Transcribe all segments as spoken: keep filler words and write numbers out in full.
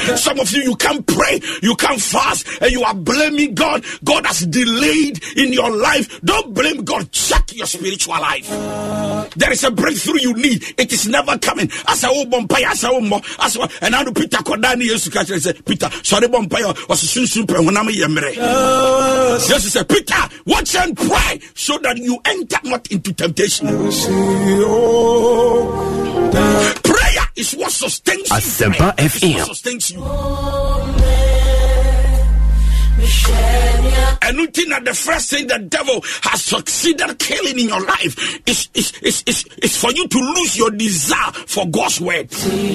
Some of you, you can't pray, you can't fast, and you are blaming God. God has delayed in your life. Don't blame God. Check your spiritual life. There is a breakthrough you need. It is never coming. As a old bumpire, as a old mo, as well. And now Peter Kodani used to catch and say, Peter, sorry, bumpire was soon super when I'm yamre. Jesus said, Peter, watch and pray so that you enter not into temptation. Prayer is what sustains you. Asempa F M. What sustains you. And you think that the first thing the devil has succeeded killing in your life is, is, is, is, is for you to lose your desire for God's word.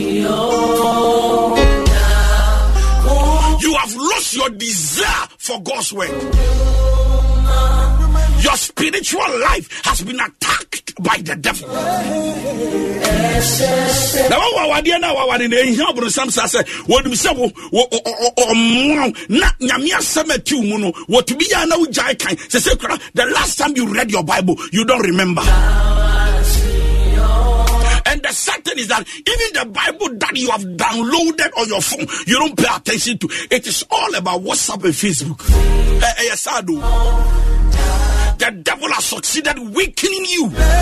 You have lost your desire for God's word. Your spiritual life has been attacked by the devil. Now, what we are now, what we are now, what some say, what we say, what na nyamia semetu muno, what we are now jai kai. Say, the last time you read your Bible, you don't remember. And the certain is that even the Bible that you have downloaded on your phone, you don't pay attention to. It is all about WhatsApp and Facebook. Yes, I do. The devil has succeeded weakening you.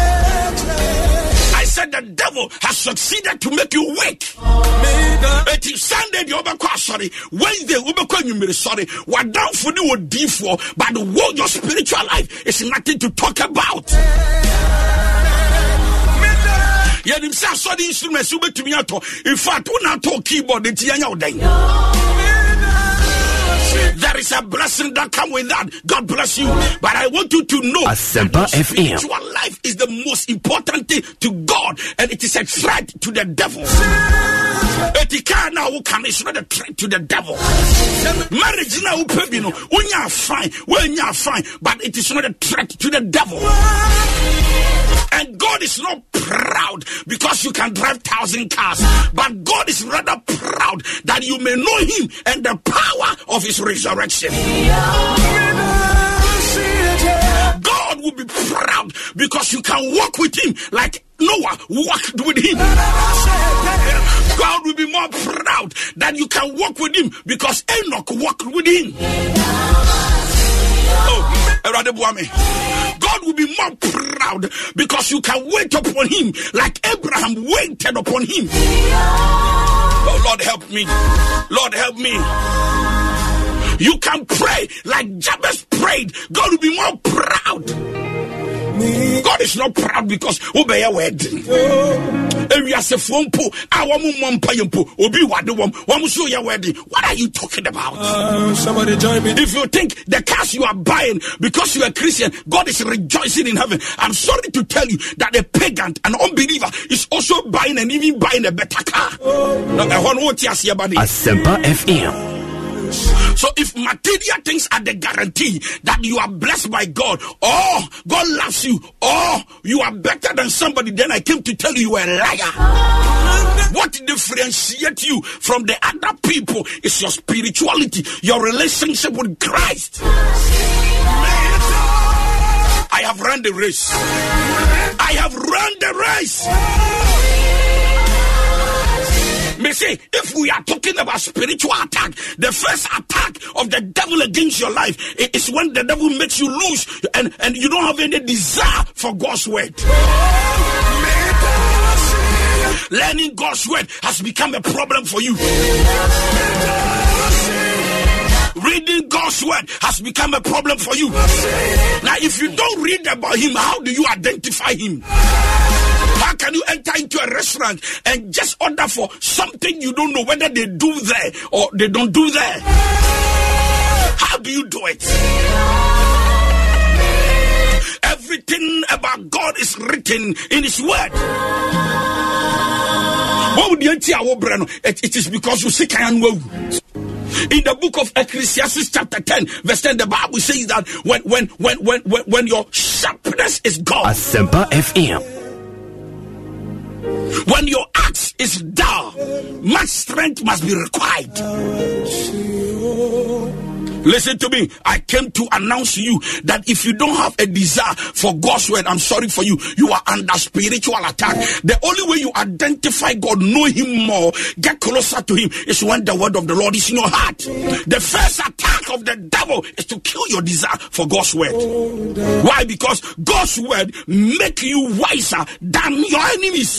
I said the devil has succeeded to make you weak. It is Sunday, the overcross, sorry. Wednesday, overcross, sorry. What down for you would D for, but the world, your spiritual life is nothing to talk about. Yeah, them say so the instruments you to me at all. In fact, when I talk keyboard, it's your day. There is a blessing that comes with that. God bless you. But I want you to know Asempa F M. Spiritual life is the most important thing to God, and it is a threat to the devil. Etika now who can is not a threat to the devil. Marriage now you know when you are fine, when you are fine, but it is not a threat to the devil. And God is not proud because you can drive thousand cars, but God is rather proud that you may know Him and the power of His resurrection. God will be proud because you can walk with Him like Noah walked with Him. God will be more proud that you can walk with Him because Enoch walked with Him. Oh, God will be more proud because you can wait upon Him like Abraham waited upon Him. Oh, Lord, help me. Lord, help me. You can pray like Jabez prayed. God will be more proud. God is not proud because obey a word. What are you talking about? Uh, somebody join me. If you think the cars you are buying because you are a Christian, God is rejoicing in heaven, I'm sorry to tell you that a pagan, an unbeliever, is also buying and even buying a better car. Asempa F M. So if material things are the guarantee that you are blessed by God, or God loves you, or you are better than somebody, then I came to tell you you are a liar. What differentiates you from the other people is your spirituality, your relationship with Christ. I have run the race. I have run the race. May say, if we are talking about spiritual attack, the first attack of the devil against your life is when the devil makes you lose and, and you don't have any desire for God's word. Learning God's word has become a problem for you. Reading God's word has become a problem for you. Now, if you don't read about Him, how do you identify Him? How can you enter into a restaurant and just order for something you don't know whether they do there or they don't do there? How do you do it? Everything about God is written in His word. What would you tell? It is because you seek and know. In the book of Ecclesiastes chapter ten, verse ten, the Bible says that when when when when when, when your sharpness is gone, Asempa F M. When your axe is dull, much strength must be required. Listen to me. I came to announce to you that if you don't have a desire for God's word, I'm sorry for you. You are under spiritual attack. The only way you identify God, know him more, get closer to him, is when the word of the Lord is in your heart. The first attack of the devil is to kill your desire for God's word. Why? Because God's word make you wiser than your enemies.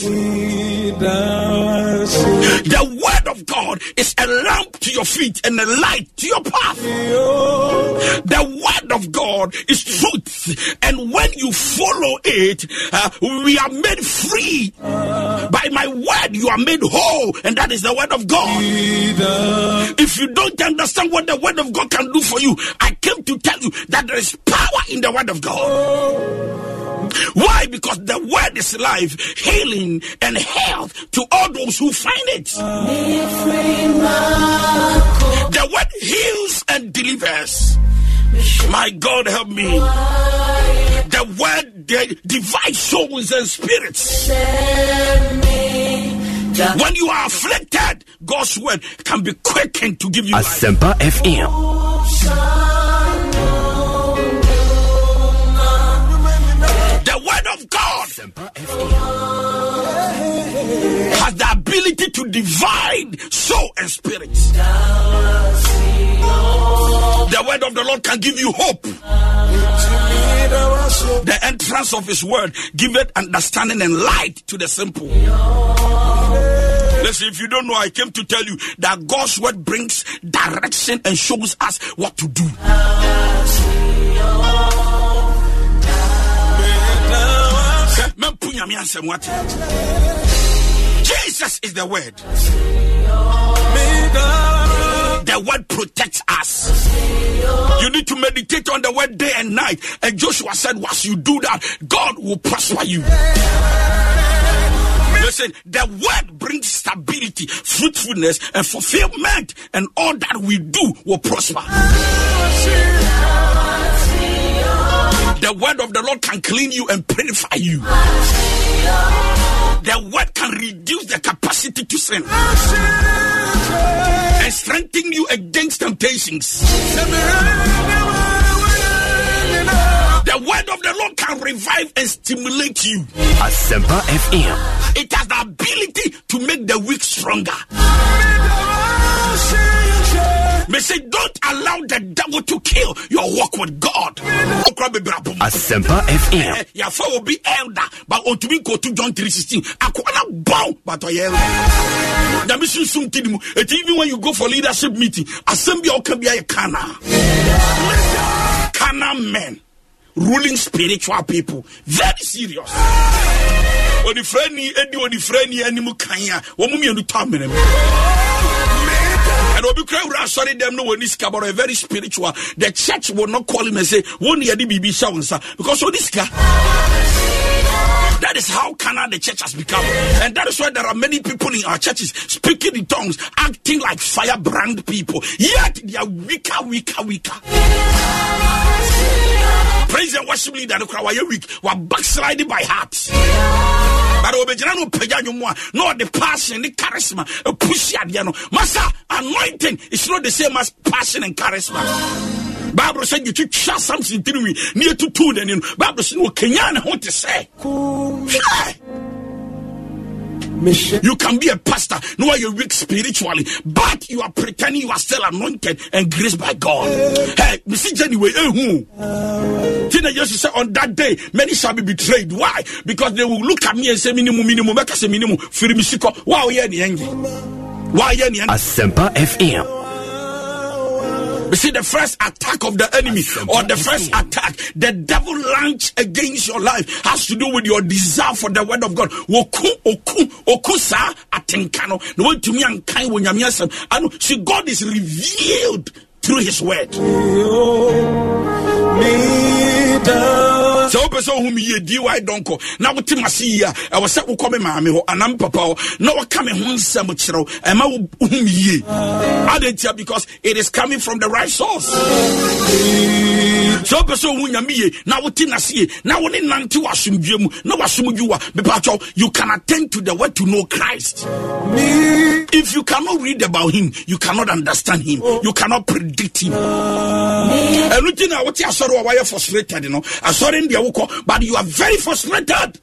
The word of God is a lamp to your feet and a light to your path. The word of God is truth, and when you follow it, uh, we are made free. By my word you are made whole, and that is the word of God. If you don't understand what the word of God can do for you, I came to tell you that there is power in the word of God. Why? Because the word is life, healing, and health to all those who find it. The word heals and delivers. My God, help me. The word they divide souls and spirits. When you are afflicted, God's word can be quickened to give you Asempa F M. The word of God has the ability to divide soul and spirit. The word of the Lord can give you hope. The entrance of his word giveth understanding and light to the simple. Listen, if you don't know, I came to tell you that God's word brings direction and shows us what to do. Jesus is the word. The word protects us. You need to meditate on the word day and night. And Joshua said, once you do that, God will prosper you. Listen, the word brings stability, fruitfulness, and fulfillment, and all that we do will prosper. The word of the Lord can clean you and purify you. The word can reduce the capacity to sin and strengthen you against temptations. The word of the Lord can revive and stimulate you. Asempa F M. It has the ability to make the weak stronger. May say, don't allow the devil to kill your walk with God. Asempa F M. Your father will be elder, but on to me go to John three sixteen. Akwana bow, but I am. The mission soon kill you. Even when you go for leadership meeting, assembly or can be a kana. Kana men ruling spiritual people. Very serious. On the friendly, any on the friendly animal kanya. What mummy and the and Obi Kra sorry them no one is about a very spiritual. The church will not call him and say, one year the B B Shawansa. Because so this guy. That is how Canada the church has become. And that is why there are many people in our churches speaking in tongues, acting like firebrand people. Yet they are weaker, weaker, weaker. Praise and worship leader, why weak, were backsliding by heart. But Obejano Pejano, no the passion, the charisma, a push yano. Master, anointing is not the same as passion and charisma. Bible said you should share something to me near to two. Then you Bible said, "No Kenyan, what to say?" You can be a pastor, no, you're weak spiritually, but you are pretending you are still anointed and graced by God. Hey, Mister Anyway, eh, who? Teenagers say on that day, many shall be betrayed. Why? Because they will look at me and say, minimum, minimum, make us a minimum. Wow, yeah, the angel. Why, yeah, the angel. Asempa F M. You see, the first attack of the enemy or the first attack the devil launch against your life has to do with your desire for the word of God. Woku oku okusa atenkano. No way to me and kind when you see God is revealed through his word. So person whom ye D Y donko. Now what I see here, I was set come mammy ho anam papa. No what coming home some chiro. And my whom ye. I didn't tell because it is coming from the right source. So person who nyame na wote nase na woni nante wasomdwemu na wasomdwuwa bepacho you can attend to the word to know Christ. If you cannot read about him, you cannot understand him, you cannot predict him. Everything I want you sorrow why you frustrated, you know. I saw in the woko, but you are very frustrated.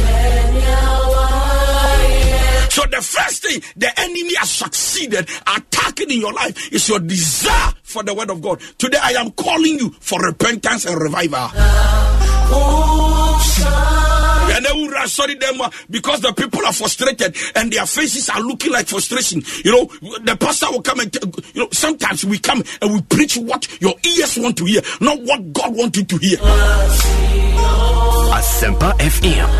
So the first thing the enemy has succeeded attacking in your life is your desire for the word of God. Today I am calling you for repentance and revival. And they will sorry them because the people are frustrated and their faces are looking like frustration. You know, the pastor will come and you know, sometimes we come and we preach what your ears want to hear, not what God wanted to hear. Asempa F M.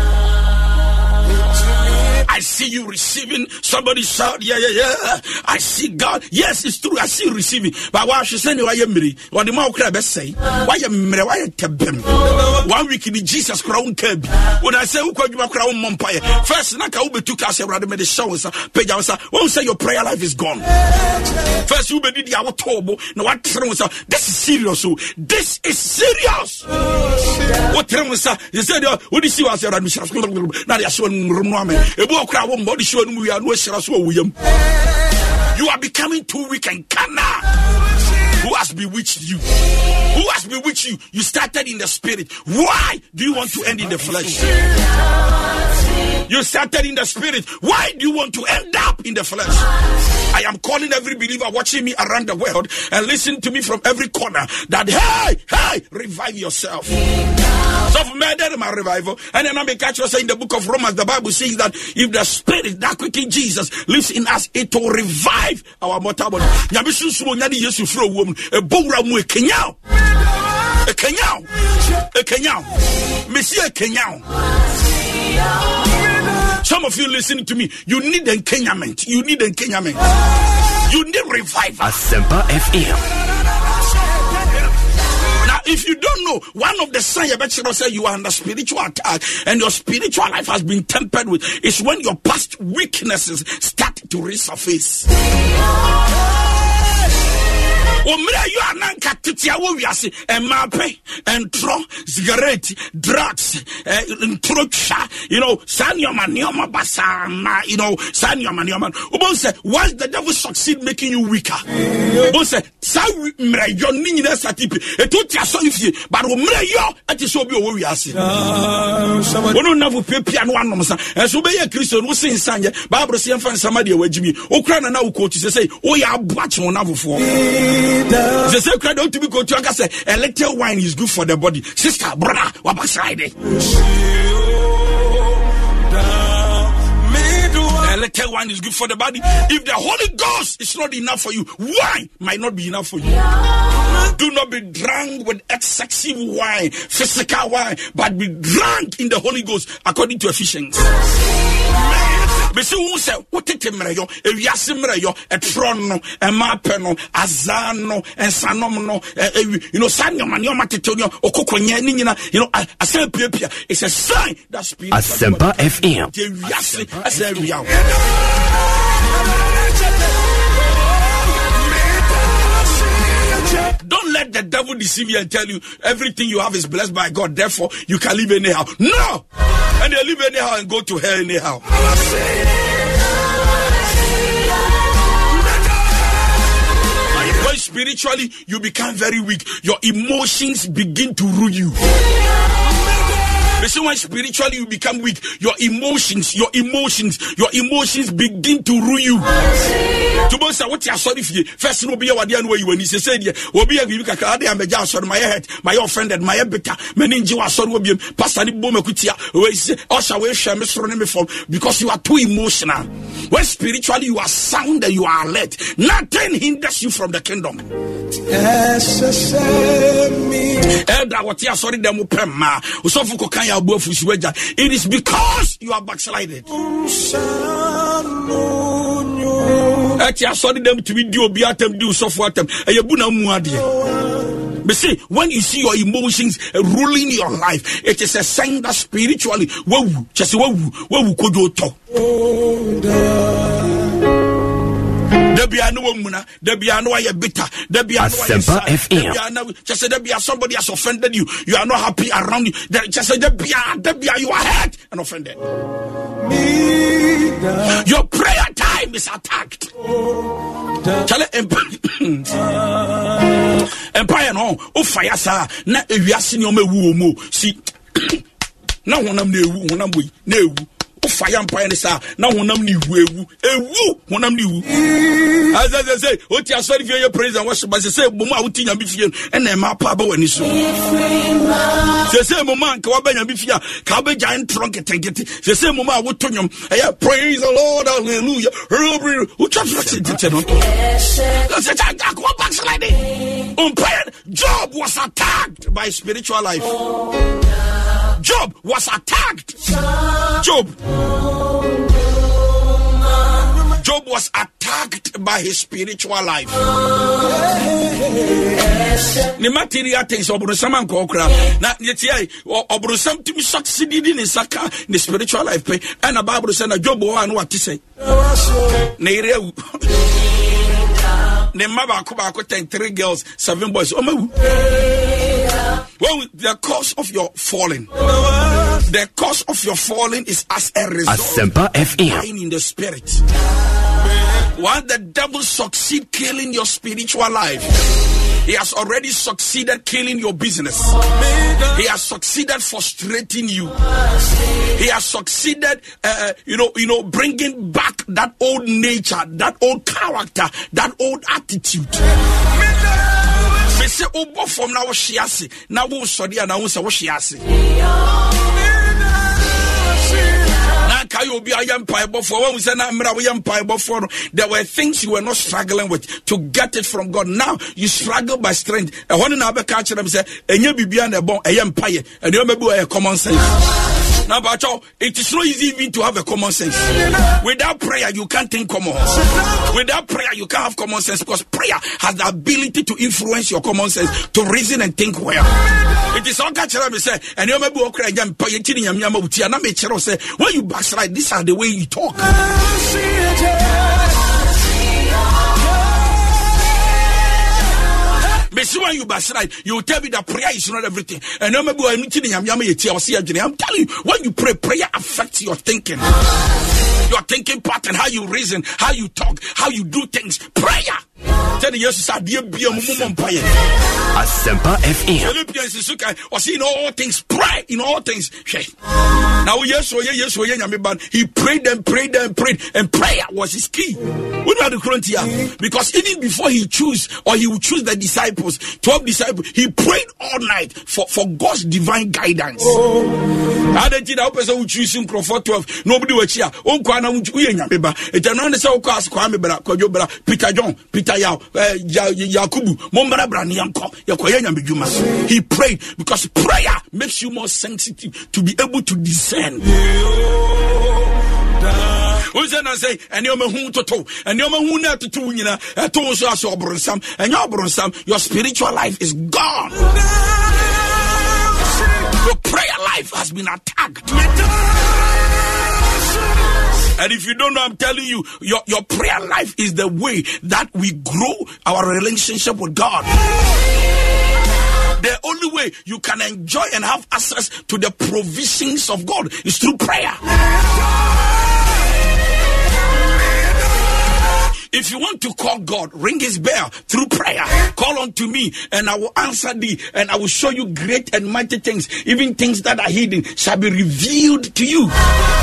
I see you receiving. Somebody shout, yeah, yeah, yeah. I see God. Yes, it's true. I see you receiving. But why should say why you marry? What the more crab say? Why you marry? Why you tebem? One week in Jesus crown kebi. When I say who could you crown mumpire? First, naka ube took us rather me the showers. Page answer. Won't say your prayer life is gone. First, you be the our tobo. No what throws. This is serious. This is serious. What throws? You said, what do you see? I said, I'm now they are showing room. You are becoming too weak and carnal. Who has bewitched you? Who has bewitched you? You started in the spirit. Why do you want to end in the flesh? You started in the spirit. Why do you want to end up in the flesh? I am calling every believer watching me around the world and listen to me from every corner that, hey, hey, revive yourself. So for me, that is my revival. And then I'm a catcher saying in the book of Romans, the Bible says that if the spirit that quickly Jesus lives in us, it will revive our mortal body. Nyabisu sumo nyadi Yesu fro wom e bowra mu e kenyao. E kenyao. E kenyao. Monsieur kenyao. Some of you listening to me, you need enkenyament. You need enkenyament. You need revival. Asempa F M. If you don't know, one of the signs that say you are under spiritual attack and your spiritual life has been tempered with is when your past weaknesses start to resurface. Omre you are nan katitia wo wiase emape entro cigarette drugs introcha you know sanyoma nyoma basama you know sanyoma nyoma ubon say once the devil succeed making you weaker ubon say sa mre yo ni nyina satipi etutia so ifie but omre yo ati so bi wo wiase wono na vo pepia no anom sa enso be ye Kristo no sin sanye Bible say emfa nsama de wagimi okura na na wo coach say o ya aboache wo na vofo. The same crowd don't to be go to say a little wine is good for the body. Sister, brother, what backside it? A little wine is good for the body. If the Holy Ghost is not enough for you, wine might not be enough for you. Do not be drunk with excessive wine, physical wine, but be drunk in the Holy Ghost according to Ephesians. But see who say what take mreyo e wiase mreyo e trono e mapeno azano e sanomno you know sanyo manyo matetonyo okokonya ni nyina you know asan piapia it's a sign that spirit Asempa F M. The wiase asa wiawo. Don't let the devil deceive you and tell you everything you have is blessed by God, therefore you can live anyhow. No! And they live anyhow and go to hell anyhow. When spiritually you become very weak, your emotions begin to rule you. Listen, when spiritually you become weak, your emotions, your emotions, your emotions begin to rule you. To both say what you are sorry for. First, no be a wadian way when he said, "Will be a give a card and my sorry, my head, my offended, my bitter, many you are sorry will be Pastor Bomakutia, who is also away me from because you are too emotional. When spiritually you are sound and you are alert, nothing hinders you from the kingdom. Elder, what you are sorry, them upema. It is because you are backslided. I saw them to be do biatem do so for them. But see, when you see your emotions ruling your life, it is a sign that spiritually, whoa, just whoa, whoa, could you talk? Debia no muna, Debia no ya bitter, Debia Asempa F M. Just say Debia somebody has offended you. You are not happy around you. Just say Debia, Debia, you are hurt and offended. Your prayer time is attacked. Chale empire no o fire sa na ewiase ne o mewu mo si na honam na ewu honam boy na ewu o fire empire ne sa na honam ne ewu ewu ewu honam ne ewu as I say o ti asori fie your praise and worship but say bomo a wuti nya bi fie e na ma pa ba wani so say say mo man ka wa ba nya bi fie ka ba giant trunk tegeti say say mo ma wo to nyom eh praise the Lord hallelujah who just it no say I go back slide on prayer. Job was attacked by spiritual life. Job was attacked. Job Job was attacked by his spiritual life. The material things obrosam an kokra na yeti obrosam timi succeed in saka the spiritual life pay and the Bible say na Job wa no what say na ire ne maba ko ba ko ten three girls seven boys o mawu. Well, the cause of your falling, the cause of your falling is as a result Asempa F M in the spirit. While the devil succeed killing your spiritual life, he has already succeeded killing your business. He has succeeded frustrating you. He has succeeded, uh, you know, you know, bringing back that old nature, that old character, that old attitude. They say, "Oh, but from now she has it. Now we study and now we say what she has it." There were things you were not struggling with to get it from God. Now you struggle by strength. And one another catch them say, "And you be and a empire, and you may be a common sense." Now, but it is not easy even to have a common sense. Without prayer, you can't think common. Without prayer, you can't have common sense because prayer has the ability to influence your common sense, to reason and think well. It is all catch them say, and you may be okay. When you backslide, these are the way you talk. But when you backslide, you will tell me that prayer is not everything. And I'm telling you, when you pray, prayer affects your thinking. Your thinking pattern, how you reason, how you talk, how you do things. Prayer. Tell Jesus, Asempa F M. Philippians is okay. Or see in all things, pray in all things. Now, yes, oh, yes, oh, yes, he prayed and prayed and prayed, and prayer was his key. We know the frontier because even before he choose or he would choose the disciples, twelve disciples, he prayed all night for, for God's divine guidance. I don't think that person who choose him for twelve. Nobody will cheer. Oh, Kwana, we ain't remember. It's another so called Kwame Bra, Peter John, Peter Yao, Yakubu, Mombara Branianko, Yakoya Bijuma. He prayed because prayer makes you more sensitive to be able to discern. Who's that? I say, and you're who to two, and you're who not to two, you know, a two so as your bronsam, and your bronsam, your spiritual life is gone. Your prayer life has been attacked. And if you don't know, I'm telling you, your, your prayer life is the way that we grow our relationship with God. The only way you can enjoy and have access to the provisions of God is through prayer. If you want to call God, ring his bell through prayer. Call unto me and I will answer thee and I will show you great and mighty things. Even things that are hidden shall be revealed to you.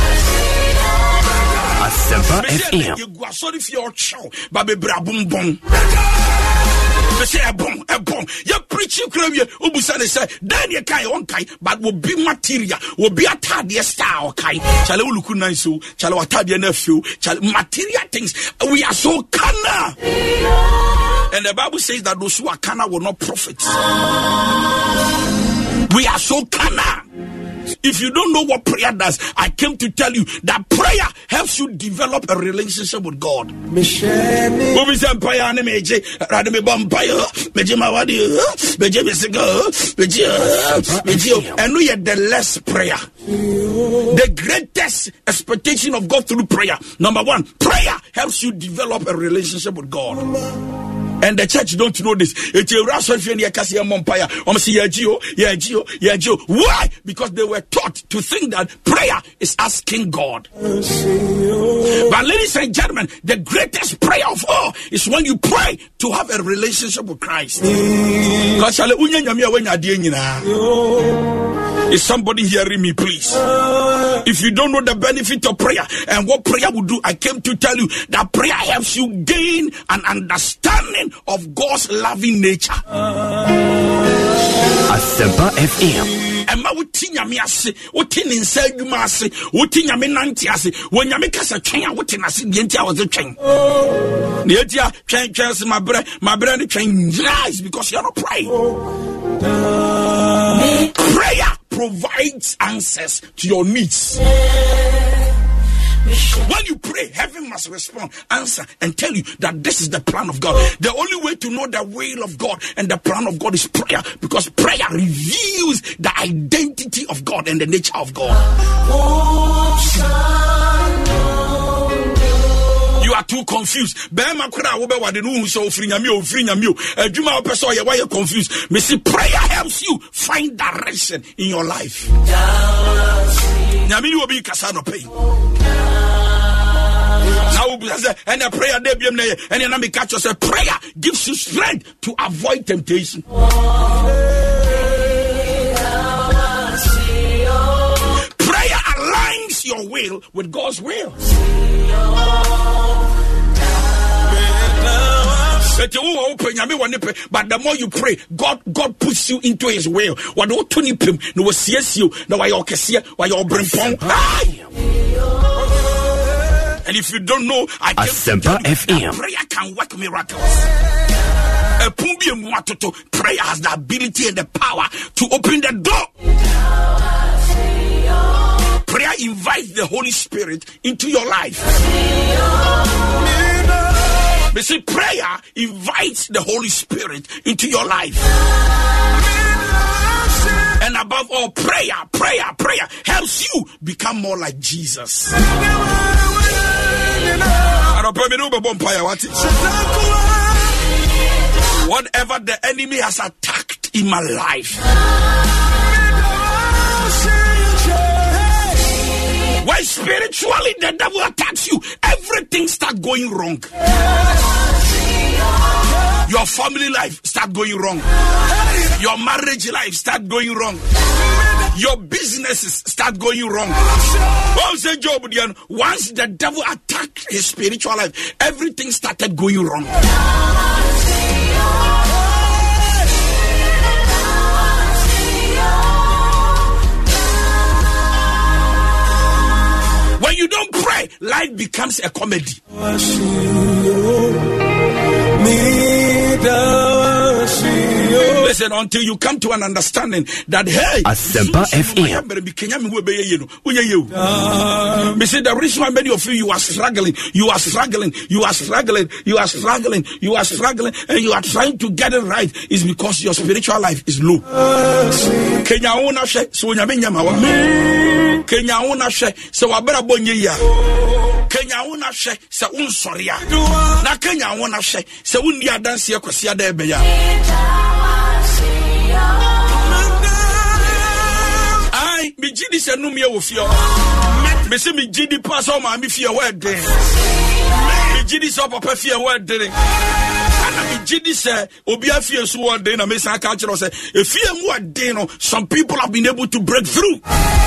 Asempa F M. You go sorry for your show, baby bra boom boom. They say a boom, a boom. You preach you claim you ubusane say then you kai on kai, but will be material, will be a tadia star kai. Chale uluku naiso, chale watadia nephew, chale material things. We are so carnal. And the Bible says that those who are carnal will not profit. We are so carnal. If you don't know what prayer does, I came to tell you that prayer helps you develop a relationship with God. And we are the less prayer. The greatest expectation of God through prayer. Number one, prayer helps you develop a relationship with God. And the church don't know this. Why? Because they were taught to think that prayer is asking God. But ladies and gentlemen, the greatest prayer of all is when you pray to have a relationship with Christ. Is somebody hearing me, please? If you don't know the benefit of prayer and what prayer will do, I came to tell you that prayer helps you gain an understanding of God's loving nature. Asempa F M. Emma wuti nyame ase, wuti ne nsa adwuma ase, wuti nyame nante ase, wo nyame kasa twen a wuti na se die ntia wo ze twen. Ne etia twen twen se mabre, mabre ne twen rise because you are not praying. Prayer provides answers to your needs. When you pray, heaven must respond, answer, and tell you that this is the plan of God. The only way to know the will of God and the plan of God is prayer, because prayer reveals the identity of God and the nature of God. You are too confused. Why you confused? Me see, prayer helps you find direction in your life. And a prayer and then I catch yourself. Prayer gives you strength to avoid temptation. Prayer aligns your will with God's will. But the more you pray, God God puts you into His will. What do you pim? No was yes you. No why you kesia? Why you bring pong? And if you don't know, I can tell you that prayer can work miracles. Prayer has the ability and the power to open the door. Prayer invites the Holy Spirit into your life. You see, prayer invites the Holy Spirit into your life. And above all, prayer, prayer, prayer helps you become more like Jesus. Whatever the enemy has attacked in my life, when spiritually the devil attacks you, everything starts going wrong. Your family life start going wrong. Your marriage life start going wrong. Your businesses start going wrong. Once the devil attacked his spiritual life, everything started going wrong. When you don't pray, life becomes a comedy. Listen, until you come to an understanding that, hey, Asempa F M. Me say the reason why many of you, you are struggling, you are struggling, you are struggling, you are struggling, you are struggling, and you are trying to get it right is because your spiritual life is low. Kenya una she so nyamenya mawa. Kenya una she so wabera bonye ya. Kenya una she se unsoria. Na Kenya una she se undi adanse yakwasi ada ebe ya. Ai mi gidi se no me wo fio. Me se mi gidi pass o ma mi fio we den. Mi gidi so papa fio we den. Ana mi gidi se obi afie so we den na me san ka kire say e fie mu den no some people have been able to break through.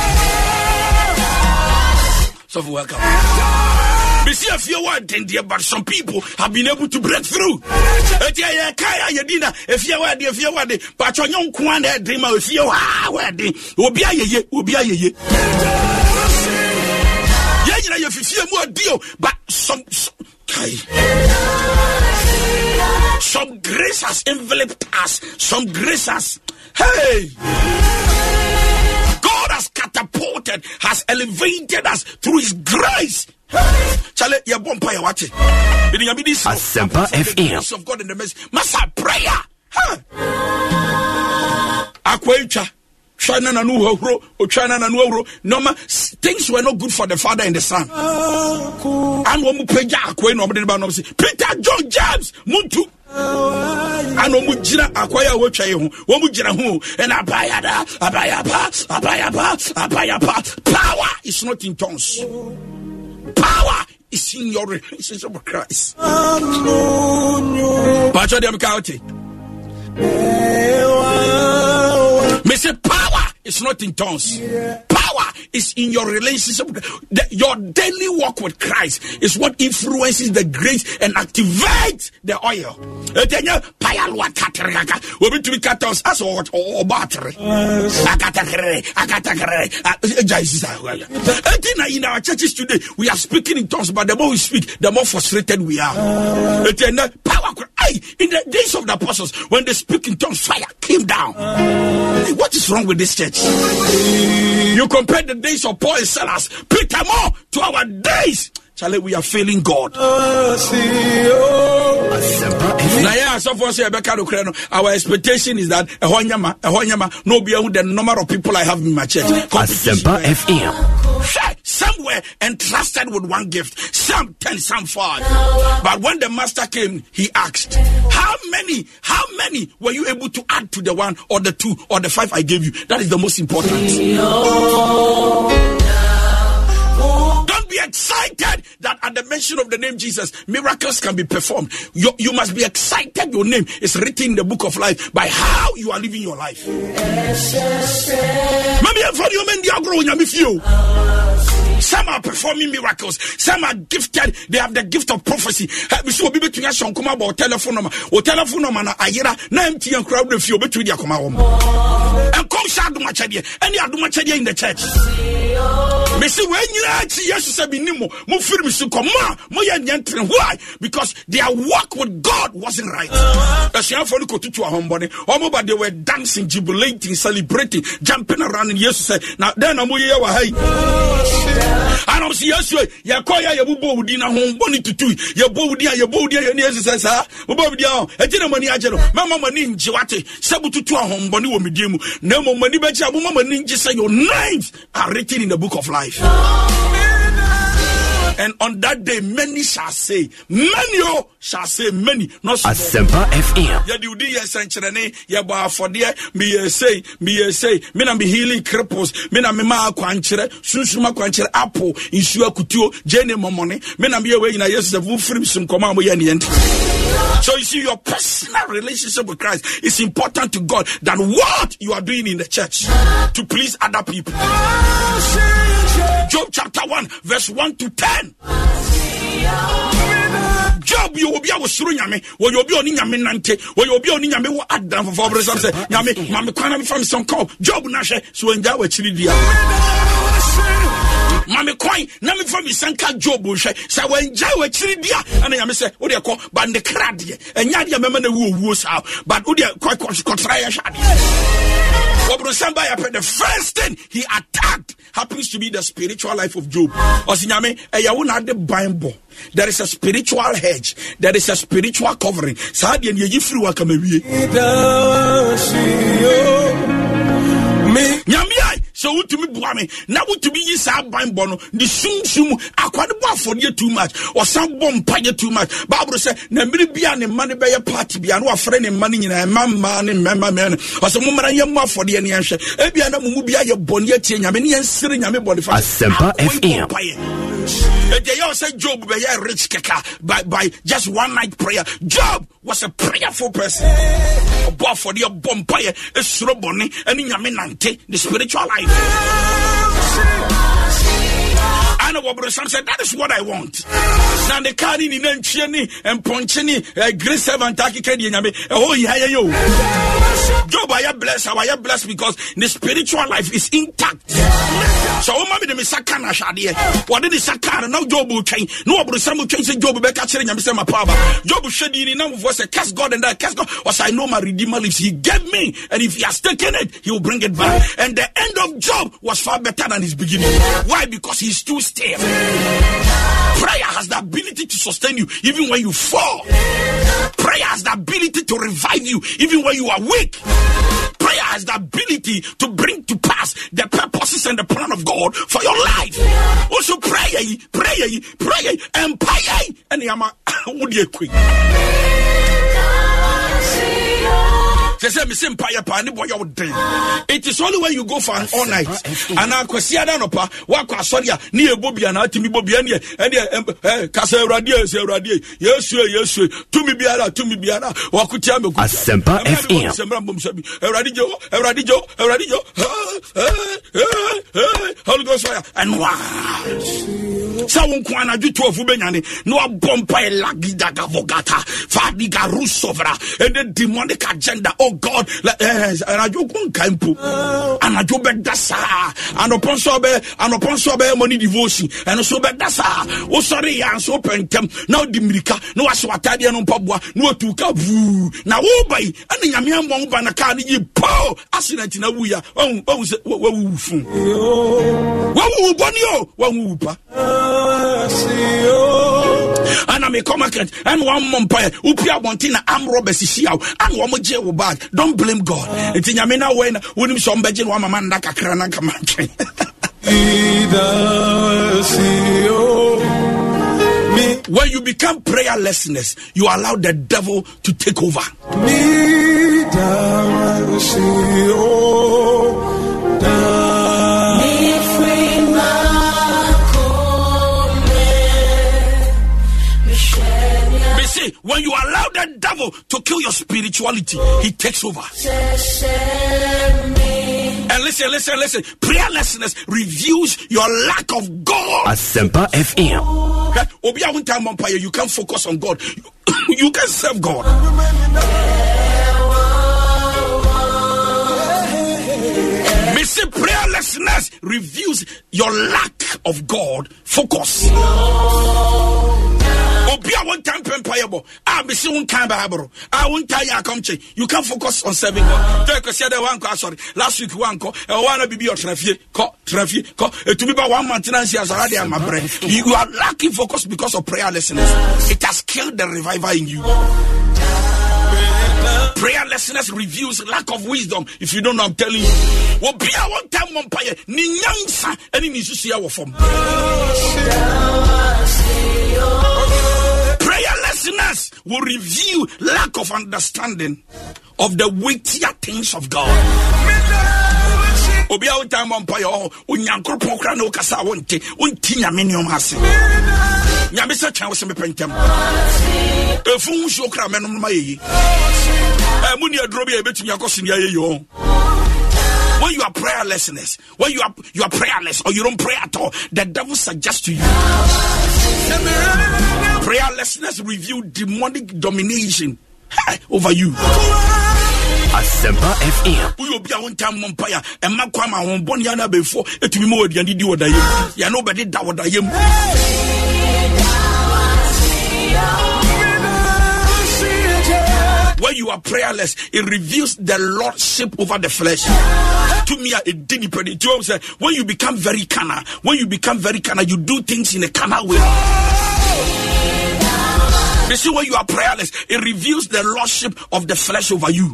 So welcome. We see a few words in there, but some people have been able to break through. If you are if you are but your young one dreamer, if you are wedding, will be a ye, will be a ye. Yeah, if you feel more deal, but some some grace has enveloped us, some grace has, hey, God has cut catapulted, has elevated us through his grace. Chale, ya bompa ya wate. Asempa F M. Of God in the mess. Masa prayer. Huh? Akwecha. China na nu horo, o China na nu horo. No ma, things were not good for the Father and the Son. And when we pray, akwe no be ba no say Peter, John, James, muntu. And when we jira akwaya wo twa ye ho, when we jira ho, and abayada, abayaba, abayaba, abayaba. Power is not in tongues. Power is in your relationship with Christ. Pacho dem kaoti. Me say power is not in tongues. Power is in your relationship. The, your daily walk with Christ is what influences the grace and activates the oil. Etenya payalwa kateraka. We be to be katos as what or battery. Akatakere, akatakere. Etina in our churches today we are speaking in tongues, but the more we speak, the more frustrated we are. Etenya power. In the days of the apostles, when they speak in tongues, fire came down. Hey, what is wrong with this church? You compare the days of Paul and Silas, Peter more to our days. Charlie, we are failing God. Our expectation is that no be the number of people I have in my church. Asempa F M. Some were entrusted with one gift, some ten, some five. But when the master came, he asked, how many, how many were you able to add to the one or the two or the five I gave you? That is the most important. Don't be excited that at the mention of the name Jesus, miracles can be performed. You, you must be excited. Your name is written in the book of life by how you are living your life. Some are performing miracles. Some are gifted. They have the gift of prophecy. We should be between us on come about telephone number. Or telephone number na ayira na empty and crowd if you between the come home. And come shad do much idea. Any adu much idea in the church. Me see when you actually yes say be nimo. Mo feel me so come on. Mo ya nyantre. Why? Because their walk with God wasn't right. As you for look to to a homebody. Omo but they were dancing, jubilating, celebrating, jumping around, and Jesus said, now then I'm here wa hey. And I'm see yes way ya koya ya bubo udi na ho boni tutu ya bo udi ya bo udi ya ni Jesus sa bubo udi ya e tina mani agero mama mani njiwate sabu tutu a ho boni wo mediemu na mo mani be chi abu mama ni nji say your names are written in the book of life. And on that day, many shall say, many shall say, many. Not Asempa F M. Ya di udi ya sanchirane, ya ba afodie, me ye say, me ye say, me na me healing cripples, me na me ma akwanchire, sunsuma akwanchire, apple, insua kutuo, jene momone, me na me ye we na yesu se vu free sim koma mo ye ni ent. So you see, your personal relationship with Christ is important to God than what you are doing in the church to please other people. Job chapter one, verse one to ten. Job, you will be able to nyame, or you'll be on nyame nante, or you'll be on nyame wo adam for for some say nyame, mama kwana from some call. Job nashe, so enja we chiri dia. Mame coin, na me from sanka Job hwe. Say we enja we chiri dia. And nyame say, wo de call band the krade. Enya dia mema na wo wo sa, but wo de call call try ya shade. The first thing he attacked happens to be the spiritual life of Job. There is a spiritual hedge. There is a spiritual covering. So to me buame na to be yisa ban bono the sum sum akwade bo afode too much or some bomb page too much. Bible say na mmiri bia ne mane be party bia no afre ne mane nyina mamma ne memma men o so mo mara yam afode ne yenhwe e bia na mu bia ye bone atie nyame ne yensire nyame bone fa Asempa F M. They all say Job be a rich keka by by just one night prayer. Job was a prayerful person. But for the bompire is surobone and nyame nante the spiritual life. And a Wobresam said, that is what I want. Now the car in Nenchini and Ponchini, a great servant, Taki Kadianame, oh, yeah, yo. Job, I am blessed, I am blessed because the spiritual life is intact. So, Mammy, the Misakana Shadia, what did the Sakana, no Job will change, no Wobresam will change the Job, catching and Mister Mapava. Job should in enough was a cast God and that cast God was I know my Redeemer lives. He gave me, and if he has taken it, he will bring it back. And the end of Job was far better than his beginning. Why? Because he's too stable. Prayer has the ability to sustain you even when you fall. Prayer has the ability to revive you even when you are weak. Prayer has the ability to bring to pass the purposes and the plan of God for your life. Also pray, pray, pray, and pray. And Yama, would you quick? It is only when you go for an all night and I can see Adanopa, walk a sonia near Bobby and Atimi Bobby and Casa Radio, Radio, yes, sir, yes, sir, to me Biara, to me Biara, Wakutamo, Asempa F M, Radio, Radio, Radio, Holy Ghost fire, and wow. Someone Kwana do two of Ubenani, no bompa Lagidaga Vogata, Fadiga Rusovra, and the demonic agenda. Oh God, and I do Kampu, and I do Bedasa, and upon sobe, and upon sobe money devotion, and so Bedasa. Oh, sorry, I'm so pentem. Now Dimrika, no Aswatadia no Pabwa, no Tuka Vu. Now, oh, by and the Yamian Banakani, you pow, Asinat in a Wuya. Oh, oh, what will you? What will Bonio? What will and I may come again, and one mumpire, Upia Montina, am Robert Sisiao, and one more jail bag. Don't blame God. It's in Yamina when when some Belgian woman like a cranaka man. When you become prayerlessness, you allow the devil to take over. When you allow the devil to kill your spirituality, he takes over. And listen, listen, listen. Prayerlessness reveals your lack of God. Asempa F M. You can't focus on God. You can serve God. Missing prayerlessness reveals your lack of God focus. Obia one time pempayable. I be soon can Bible. I won't tell you come change. You can focus on serving God. Take a said one call, sorry. Last week one call, and one be your traffic, call, traffic, call. To be about one maintenance as already on my brain. You are lacking focus because of prayerlessness. It has killed the revival in you. Prayerlessness reveals lack of wisdom. If you don't know, I'm telling you. Obia one time umpire, ni nyansa, and in Isusia form. Prayerlessness will reveal lack of understanding of the weightier things of God. Obia one time umpire, oh, unyankro pokra no kasa wonte, unti nyaminium hase. Nyamisa chan was me pentem. Efun shokra menum mayi. Eh muni adrobi e betumi akoso nia ye yo. When you are prayerlessness, when you are you are prayerless or you don't pray at all, the devil suggests to you. Prayerlessness reveals demonic domination over you. Asempa F M. We will be a one time umpire and Makwama on Bonyana before it will be more than you what I am. You are nobody that what I am. When you are prayerless, it reveals the lordship over the flesh. To me, a didn't when you become very carnal, when you become very carnal, you do things in a carnal way. You see, when you are prayerless, it reveals the lordship of the flesh over you.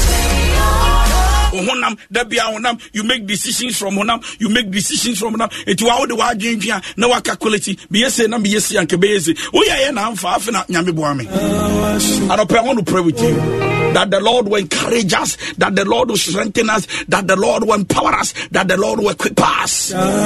You make decisions from honam, you make decisions from honam. It will the word James, no quality. B S N, B S C, and Cabezi. We are now for half an hour. I want to pray with you that the Lord will encourage us, that the Lord will strengthen us, that the Lord will empower us, that the Lord will equip us.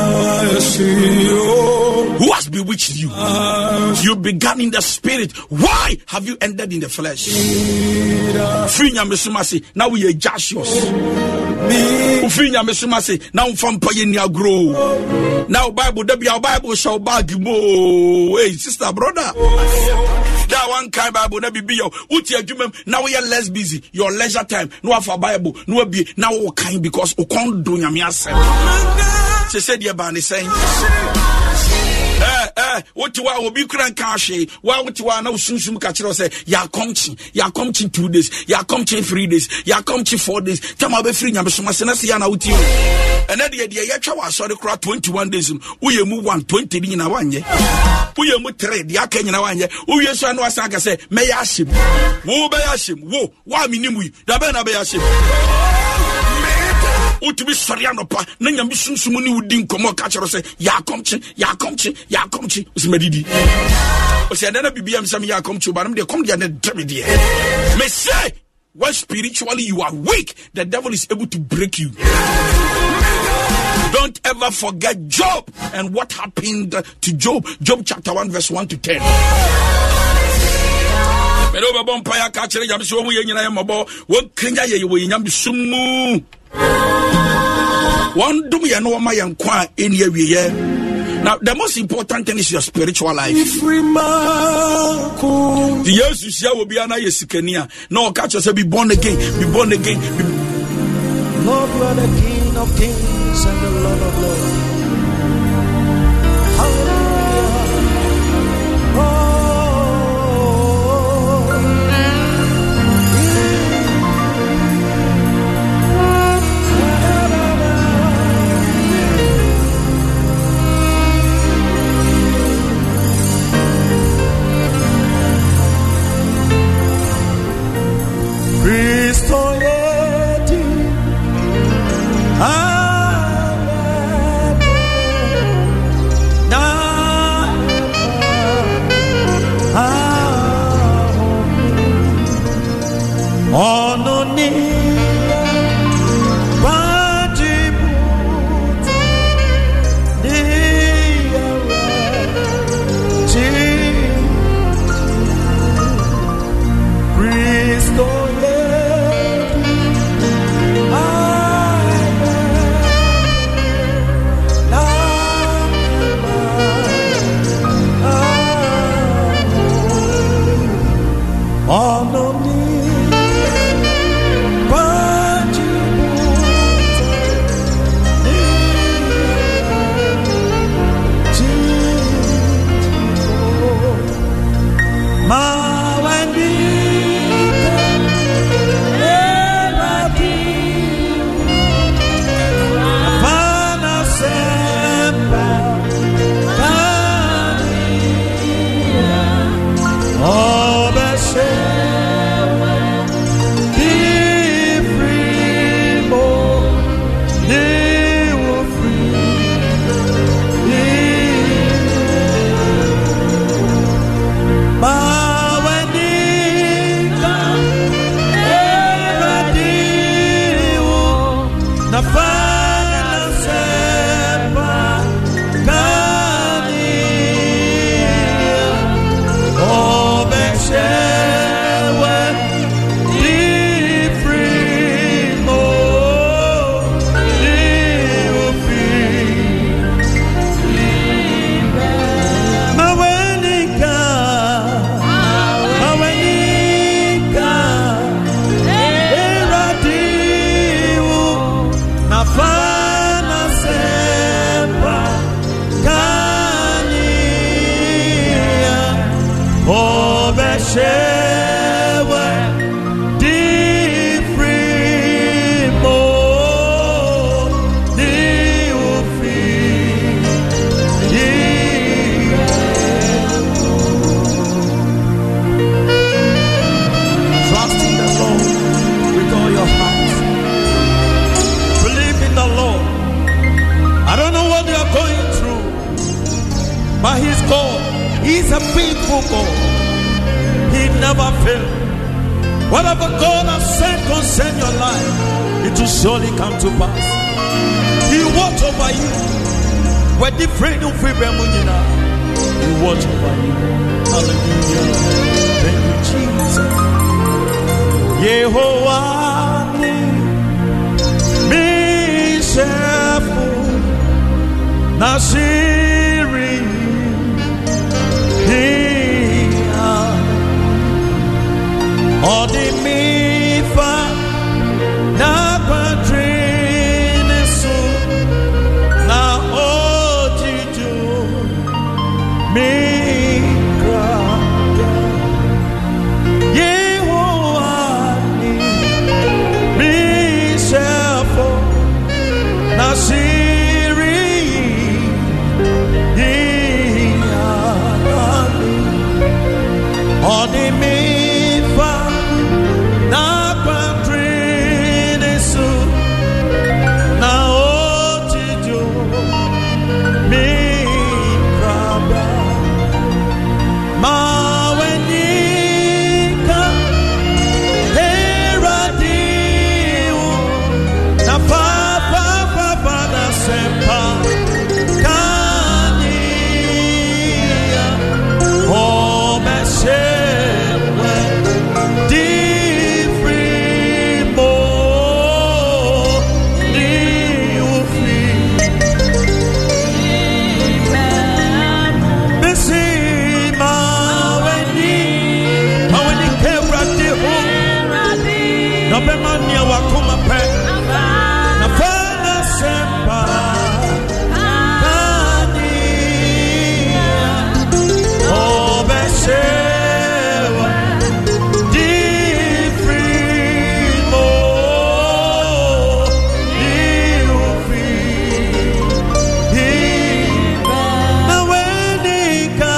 Who has bewitched you? You began in the spirit. Why have you ended in the flesh? Now we are Joshua's. Ufi nyame soma se na umfa mpaye ni agro. Now Bible there be our Bible show bag mo. Hey sister brother. That one kind Bible na be your uti adwumam now we are less busy. Your leisure time no have Bible no be now o kind because o kon do nyame asem. She said ye ba ne saying eh eh what wa obi kran ka hwe wa what wa na usunsum ka kire say ya komchi ya komchi two days ya komchi three days ya komchi four days tama be free nyame so ma se na se ya na uti o ene de de ye twa wa sorry kra twenty-one days uye mu one twenty ni na wanye uye mu three de aka nyina wanye uye so na wasa ka say me ya hyem wo be ya hyem wo wa minimu da be na be ya hyem utimi sori anopa na nyame sunsumu ni wudi nkomo ka kire say ya komchi ya komchi ya komchi usimedidi o say na bibia msam ya komchi ba na de kom de na dremede me say when spiritually you are weak the devil is able to break you. Don't ever forget Job and what happened to Job. Job chapter one verse one to ten. Pero ba bon pa ya ka kire nyame so wo ye nyina ye mobo wo kenya ye wo nyame sumu. One do me no ma yankwa eni awiye. Now the most important thing is your spiritual life. The Jesus ya will be ana yesikania. No catch yourself be born again, be born again. Be... Lord, you are the King of kings and the Lord of lords. Hallelujah. Oh. Cristo yeti But he's God. He's a faithful God. He never fails. Whatever God has said concerning your life, it will surely come to pass. He watch over you. We're different of Fibremunina. He watch over you. Hallelujah. Thank you, Jesus. Yehovah. Me Nasiri Hia Odimifa Na Quadrinesu Na Ojiju Mikra Yehoani Misefo Nasiri Odimifa na Quadrinesu na Otijo Mikraba Mawenika Heradiu na Papa Papa na Sempa Kania Oh Meshe Nobemania wakuma pe na fana sempa kania obeshewa di frimo di ufi mawenika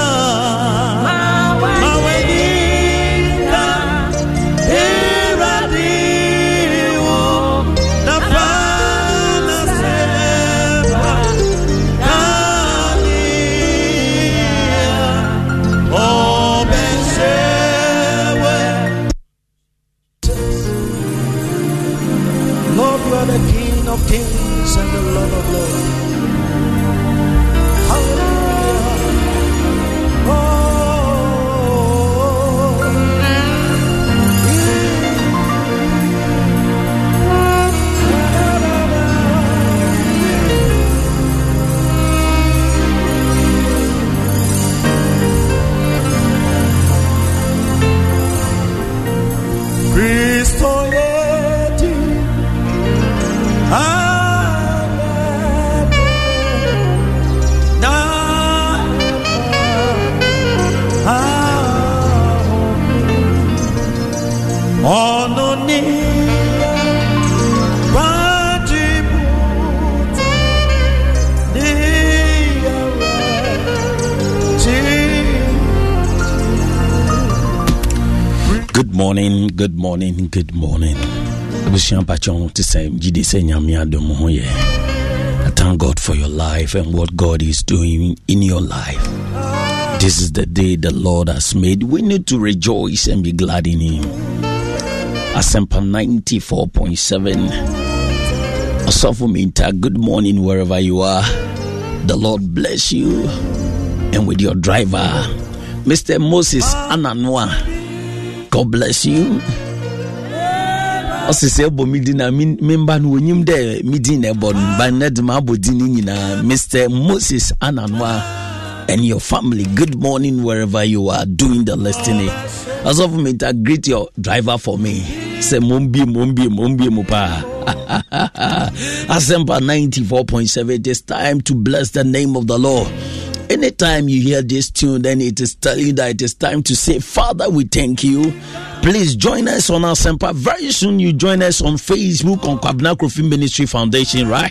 mawenika the King of Kings and the Lord of Lords. Hallelujah. Oh, Cristo yeti Good morning, good morning, good morning. I thank God for your life and what God is doing in your life. This is the day the Lord has made. We need to rejoice and be glad in Him. Asempa ninety-four point seven. Minta, good morning wherever you are. The Lord bless you. And with your driver, Mister Moses Ananwa, God bless you. Mister Moses Ananwa and your family, good morning wherever you are doing the listening. As of me, greet your driver for me. Say Mumbi Mumbi Mumbi Mupa. Asempa ninety-four point seven. It is time to bless the name of the Lord. Anytime you hear this tune, then it is telling you that it is time to say, Father, we thank you. Please join us on our Asempa. Very soon you join us on Facebook on Kwabena Akrofi Ministry Foundation, right?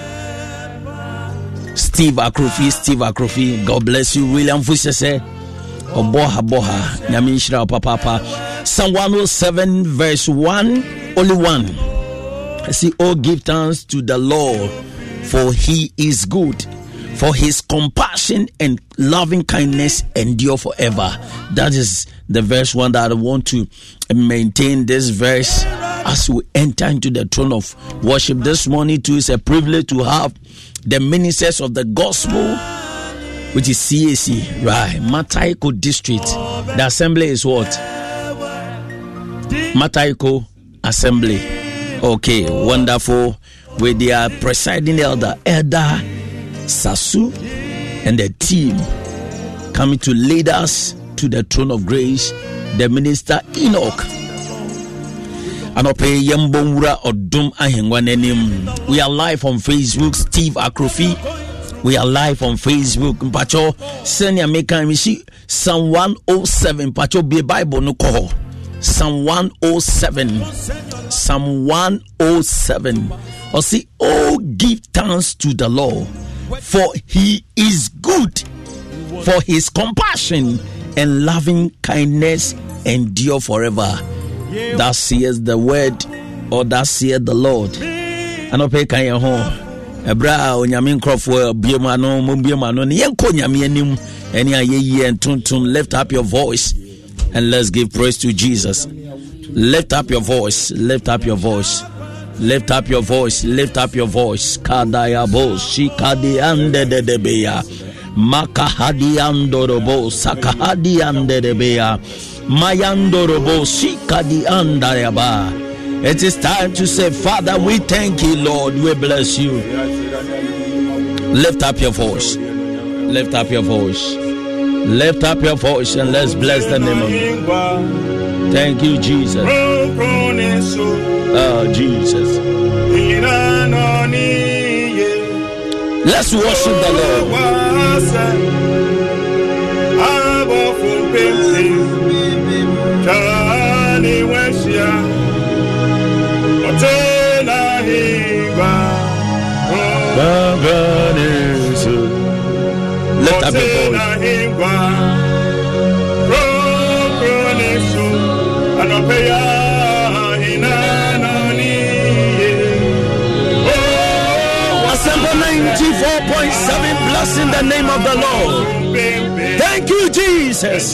Steve Akrofi, Steve Akrofi, God bless you. William Fusese, Oboha Boha, Nyamishra Papa. Psalm one oh seven verse one, only one. I see, oh, give thanks to the Lord, for He is good. For His compassion and loving kindness endure forever. That is the verse one that I want to maintain this verse as we enter into the throne of worship this morning. Too, it's a privilege to have the ministers of the gospel, which is C A C, right? Mataiko District. The assembly is what? Mataiko Assembly. Okay, wonderful. With their presiding elder, Elder Sasu and the team coming to lead us to the throne of grace, the minister Enoch. Anope Yembongra Odum Ahengwanenim. We are live on Facebook, Steve Akrofi. We are live on Facebook. Mpacho Senya Meka Mishi Psalm one oh seven. Mpacho be Bible no koho. Psalm one oh seven. Psalm one oh seven. Or see, oh, give thanks to the Lord, for he is good, for his compassion and loving kindness endure forever. That says the word, or that says the Lord. And I pay kaya home. Ebra onyamin crofo biemano mumbiemano yenko nyamienim any aye and tun tun. Lift up your voice and let's give praise to Jesus. Lift up your voice, lift up your voice, lift up your voice, lift up your voice. Kadaya bo shikadi ande de debeya makahadi andorobo sakahadi ande debeya mayandorobo shikadi andayaba. It is time to say, Father, we thank you, Lord. We bless you. Lift up your voice. Lift up your voice. Lift up your voice and let's bless the name of God. Thank you, Jesus. Oh, Jesus. Let's worship the Lord. Lift up your voice. Assemble ninety-four point seven, blessing the name of the Lord. Thank you, Jesus.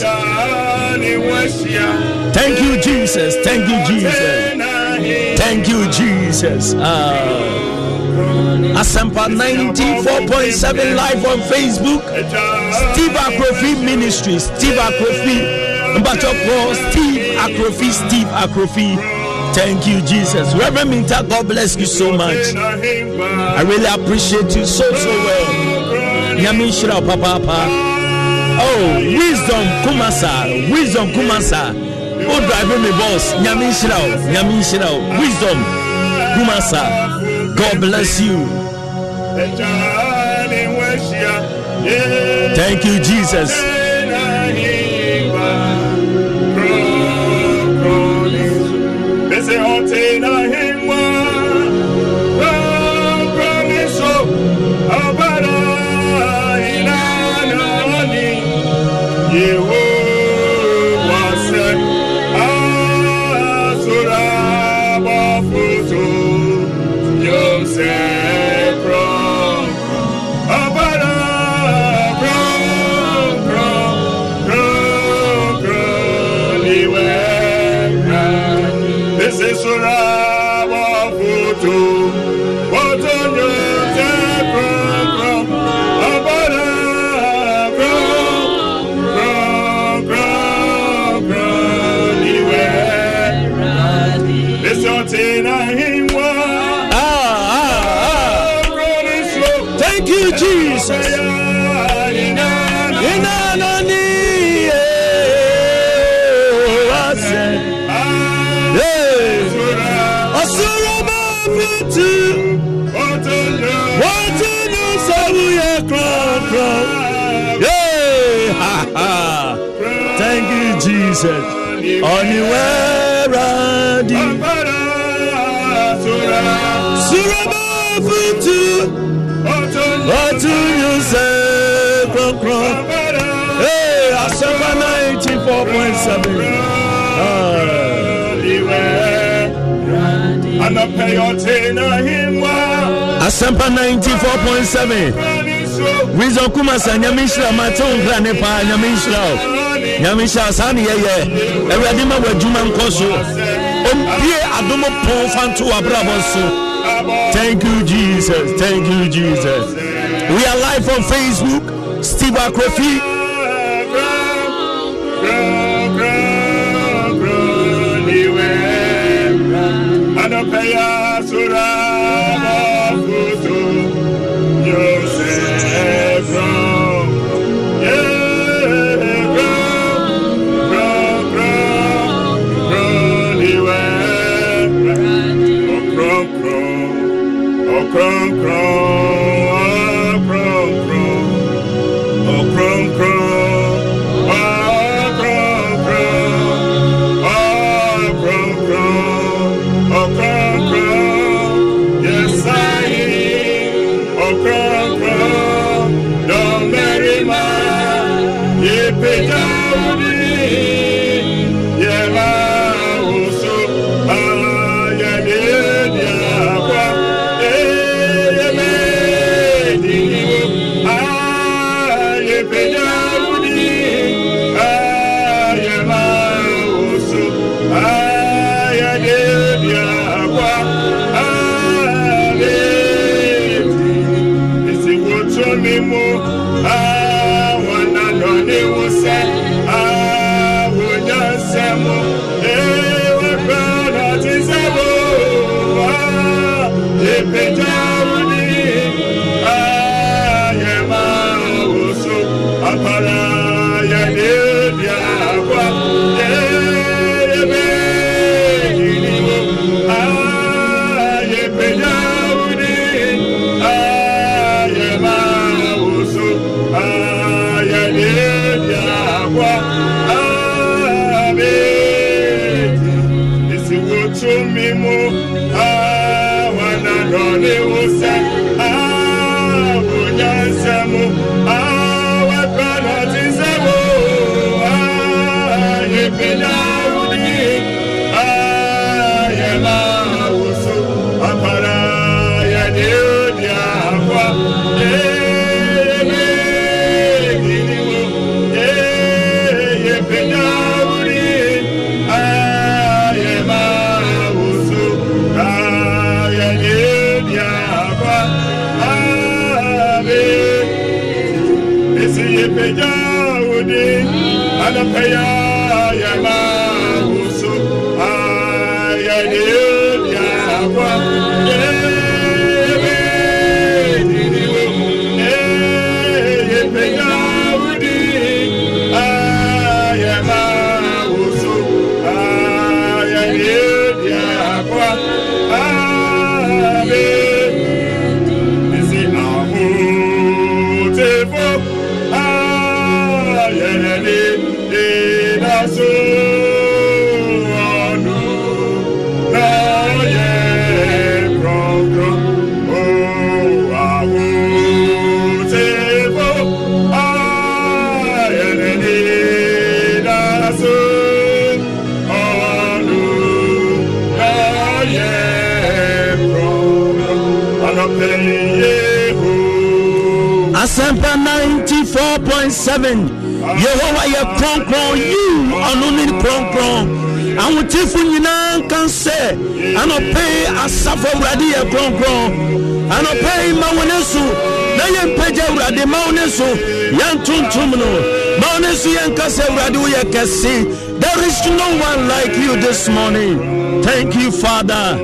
Thank you, Jesus. Thank you, Jesus. Thank you, Jesus. Ah. Asempa ninety-four point seven live on Facebook. Steve Akrofi Ministries. Steve Akrofi. Mbachopo. Steve Akrofi. Steve Akrofi. Thank you, Jesus. Reverend Minta, God bless you so much. I really appreciate you so, so well. Yamishra Papa. Oh, Wisdom Kumasa. Wisdom Kumasa. Oh, driving me boss. Yamishra. Yamishra. Wisdom Kumasa. God bless you. Thank you, Jesus. Thank you, Jesus. Anywhere ready. What do you say? Hey, Asempa ninety-four point seven. Asempa ninety-four point seven. Wisdom Kumasa Nyamishra Maton Granepa Nyamishra Nyamishra Sani Yeye Eradima Wajuman Koso Ompie Adomo Pon Fantu Abraboso. Thank you, Jesus. Thank you, Jesus. We are live on Facebook. Steve Akrofi. Anapaya Sura Futu Yose. Asempa ninety-four point seven. Yehovah ye kron kron you anoni kron kron. Awutifu nyina kan say anope asafo urade ye kron kron. Anope mawonesu na ye peja urade mawonesu yantuntum no. Mawonesu yankase urade wo ye kese. There is no one like you this morning. Thank you, Father.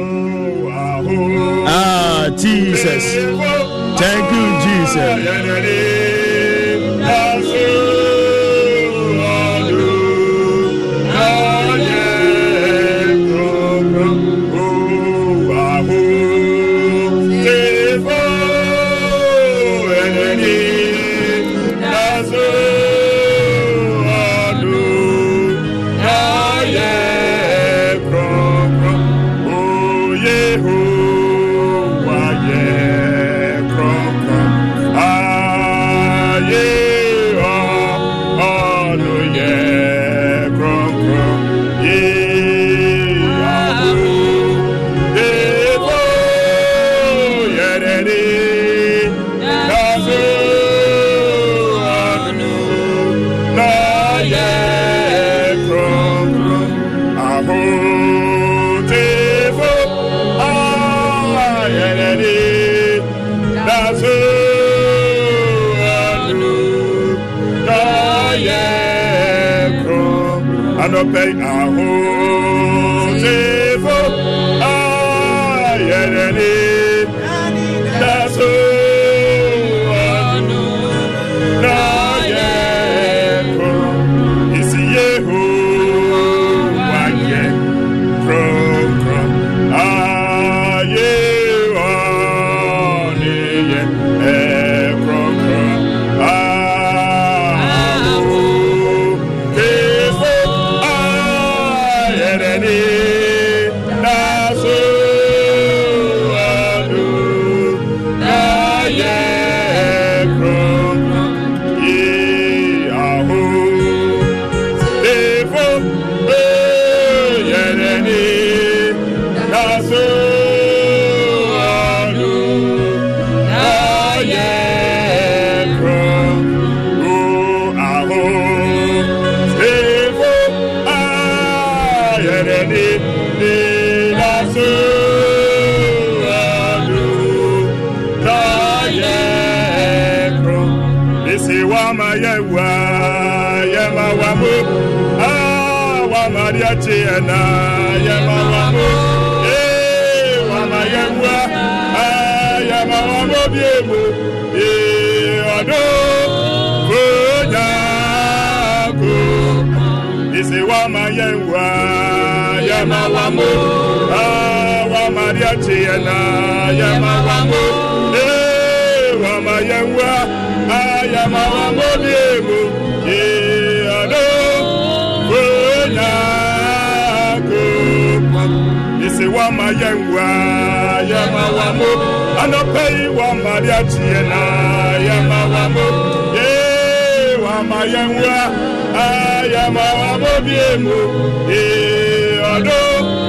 Ah, Jesus. Thank you, Jesus. Pay a whole table. I that's all I know. naso anu aye pro o aho sevo aye ni ni naso anu aye pro isi wa ma ye wa ye ma wa mo Maria Tiana, Yamamu, eh, Wamayawa, Yamamu, Biemu, eh, Ado, Funaku, is a Wamayawa, Yamamu, Wamaria Tiana, Yamamu, eh, Wamayawa, Yamamu, Biemu, eh, Ado. This is one my young Yamawamo, and a pay one Maria Tiana, Yamawamo, eh, one my young Yamawamo, Biemu, eh, Ado,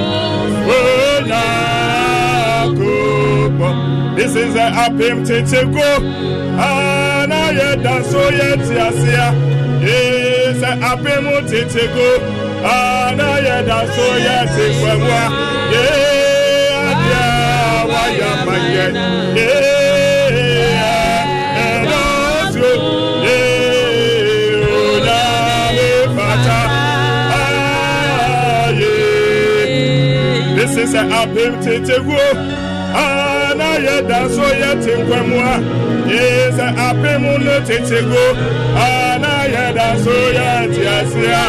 this is a apim to go, and I dance so yet, yes, a apim to go. Ana yeda so yete kwamwa yeah yeah wa ya maye yeah and also yeah ona me fata ah yeah this is a apim tetego ana yeda so yete kwamwa yes a apim no tetego ana yeda so yete asia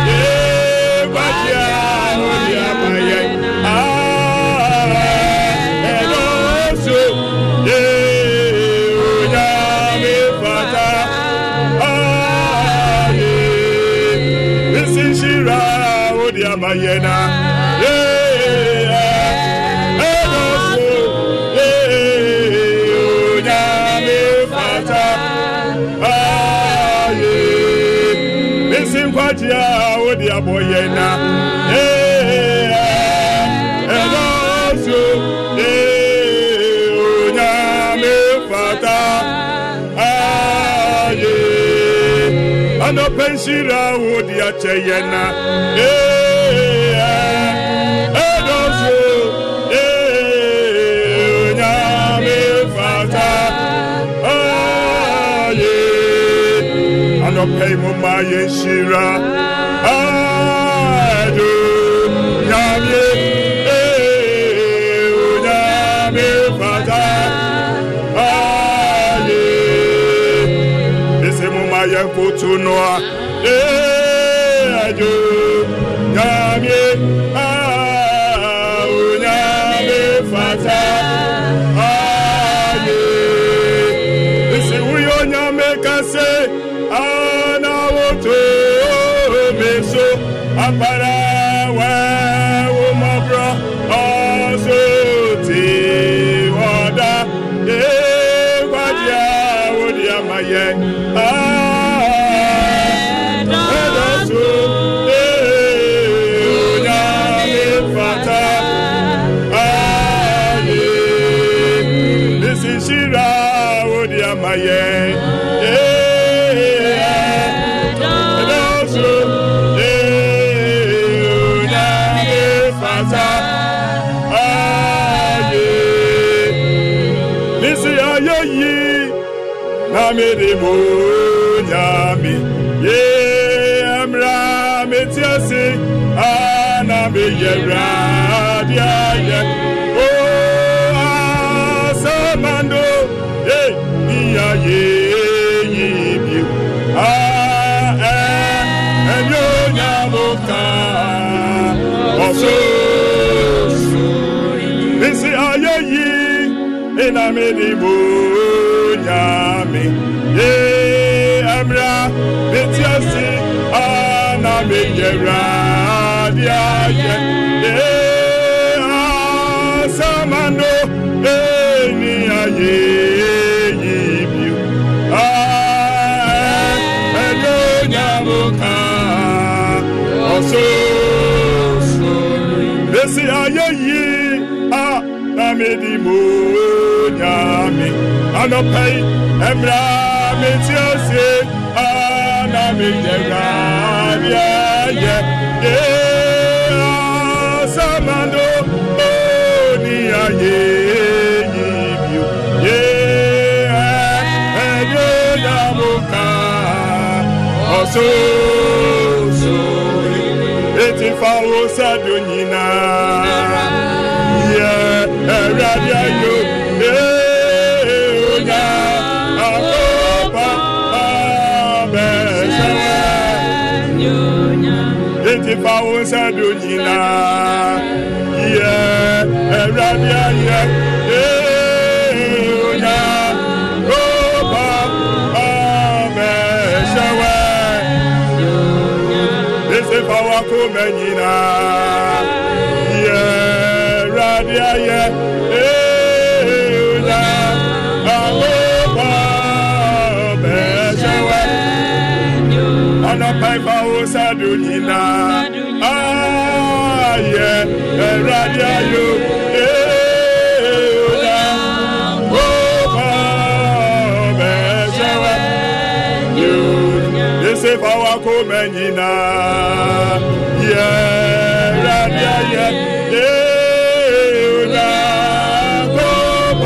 Mayena, yeah, and also, yeah, Yami Fata, ah, yeah, missing Patia, oh, dear boyena, yeah, and also, yeah, Yami Fata, ah, yeah, and the Penshira, oh, dear Chayena, yeah. Pay Mama Yeshira, Ado, Yami, Yami, Fata, Aye, this is Mama Yakutunoa, Ado, Yami, Yami, Fata, Aye, this is we on Yameka say. Apara wa umabra azuti wada e wadia wadia maye ah edasu e unya me fata ah this is shira wadia maye Namiri Munyami, ye amra metiasi, anami yeradia ye. Oh, asamando, ye niya ye yibiu. Ah, eh, enyo nyamuka, oso. Nisi aye yi, enamiri Munyami. Ye amra betiasi ana mejera dia ye asamando eni aye yibiu ah edonya muka oso besi aye yi ah na me di mo nyame anopai emra me tiase ah na me jega ya ya yeah samando oni aye yibio yeah eyo yamuka oso so eti fawo sadonyina yeah eradia yo eh onya akopa abesewe eti fawo sadonyina yeah eradia yo eh onya akopa abesewe eti fawo komenyina yeah radia yeah Paipa Osadunina, ah, yeah, Radia, you, eh, oh, Bezawa, you, this is our Comenina, yeah, Radia, yeah, eh, oh,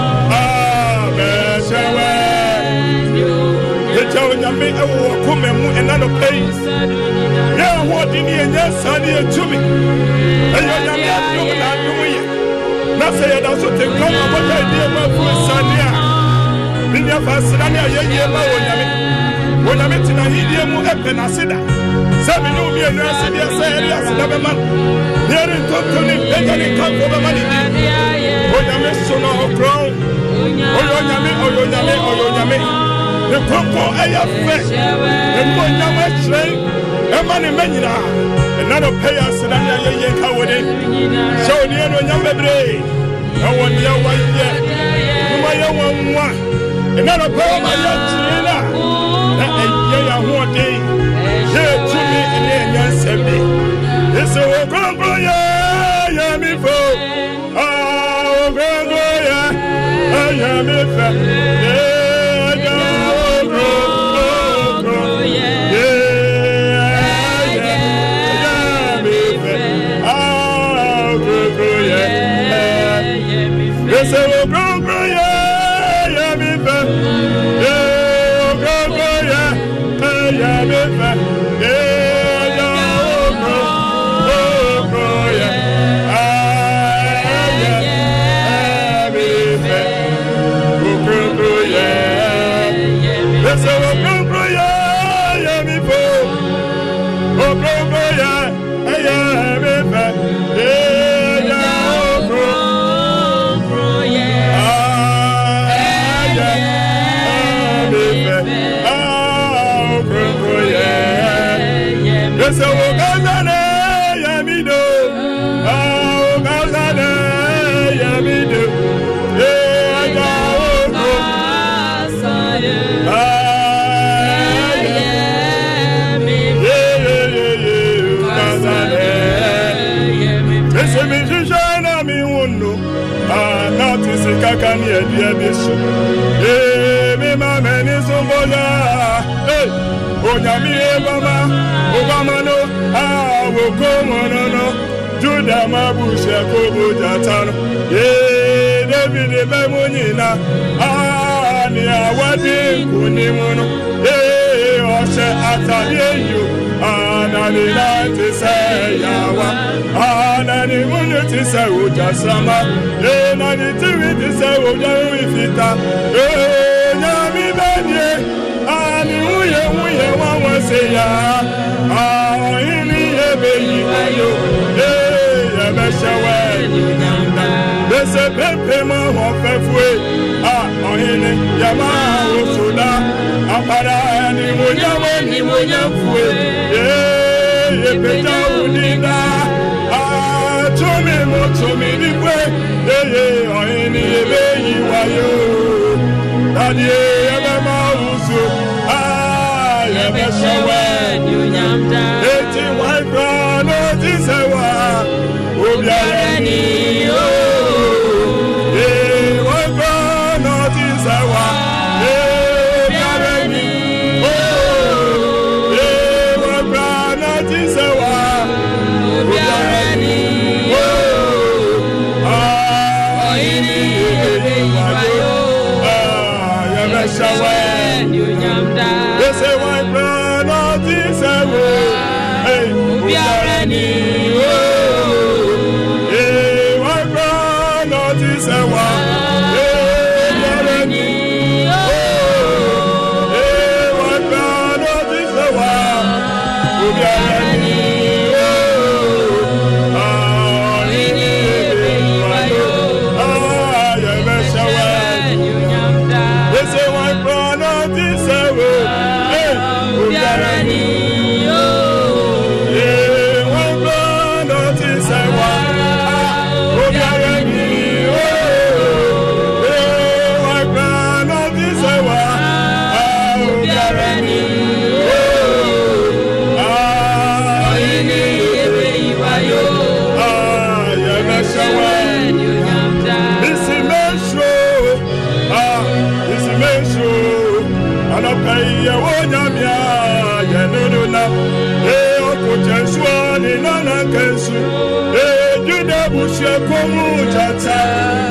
Bezawa, you tell me, oh, come and another place. Yeah, what in here, yes, Sunny to me. And you're not doing that, doing it. Not say it also take come on what I did about Sunny. Minya Fasania, yeah, when I met in a hideous weapon, I said that. Seven new years, I said, yes, yes, never man. Here in Totally, better than come for the money. When I met so now, crown. Oh, you're yummy, oh, you're yummy, oh, you're yummy. The Coco Aya Fresh, and one Yama Train, and money Menina, another payer, Sedania Yakawadi, show the other Yama Bray, no one Yawa yet, no Maya one, another pair of Yachina, that a Yaya one day, here to me in the Yansemi. It's a Grandboya, Yami Fo, oh, Grandboya, Yami Fa. Say, oh, go, go, yeah, yeah, me fa. Yeah, oh, go, go, yeah, yeah, me fa. Yeah, oh, go, oh, go, yeah, ah, yeah, me fa. Oh, go, go, yeah. Yes, oh, go, go, yeah, yeah, me fa. Oh, go, go, yeah, yeah, me fa. Yeah. So Gazane Yamido, oh Gazane Yamido, yeah, Kakani Ediabisu, eh, me mama Nisumbola, eh, Onyami Obama, Obama no, ah, Wokomo no no, Judah Mabusha Kobo Jatano, eh, David Bemunina, ah, Nia Wadi Kunimono, eh, Osha Atayeyu, ah, Nanina Tisayawa, ah, Nani Muniti Sauja Sama, eh, Nani Tiviti Sauja Wifita, eh, Nami Banye, ah, Niuye Muye Wawa Seya, ah, Ini Yebeyi Ayo, eh, Yabeshawe, Bese Pepe Mahofefwe, ah, Ohine, Yama Usuda, Apara, Ni Muyawe, Ni Muyafwe, eh, Yebeja Udina, ah, Tumi Mutumi Dikwe, eh, eh, Ohine Yebeyi Wayo, Daddy, Yabama Usu, ah, Yabeshawe, Eti Waikwa, no Tisewa, Obiarani, oh. shower. They say why plan not this way. Hey, we are ready. Hey, why plan not this way. Komu chata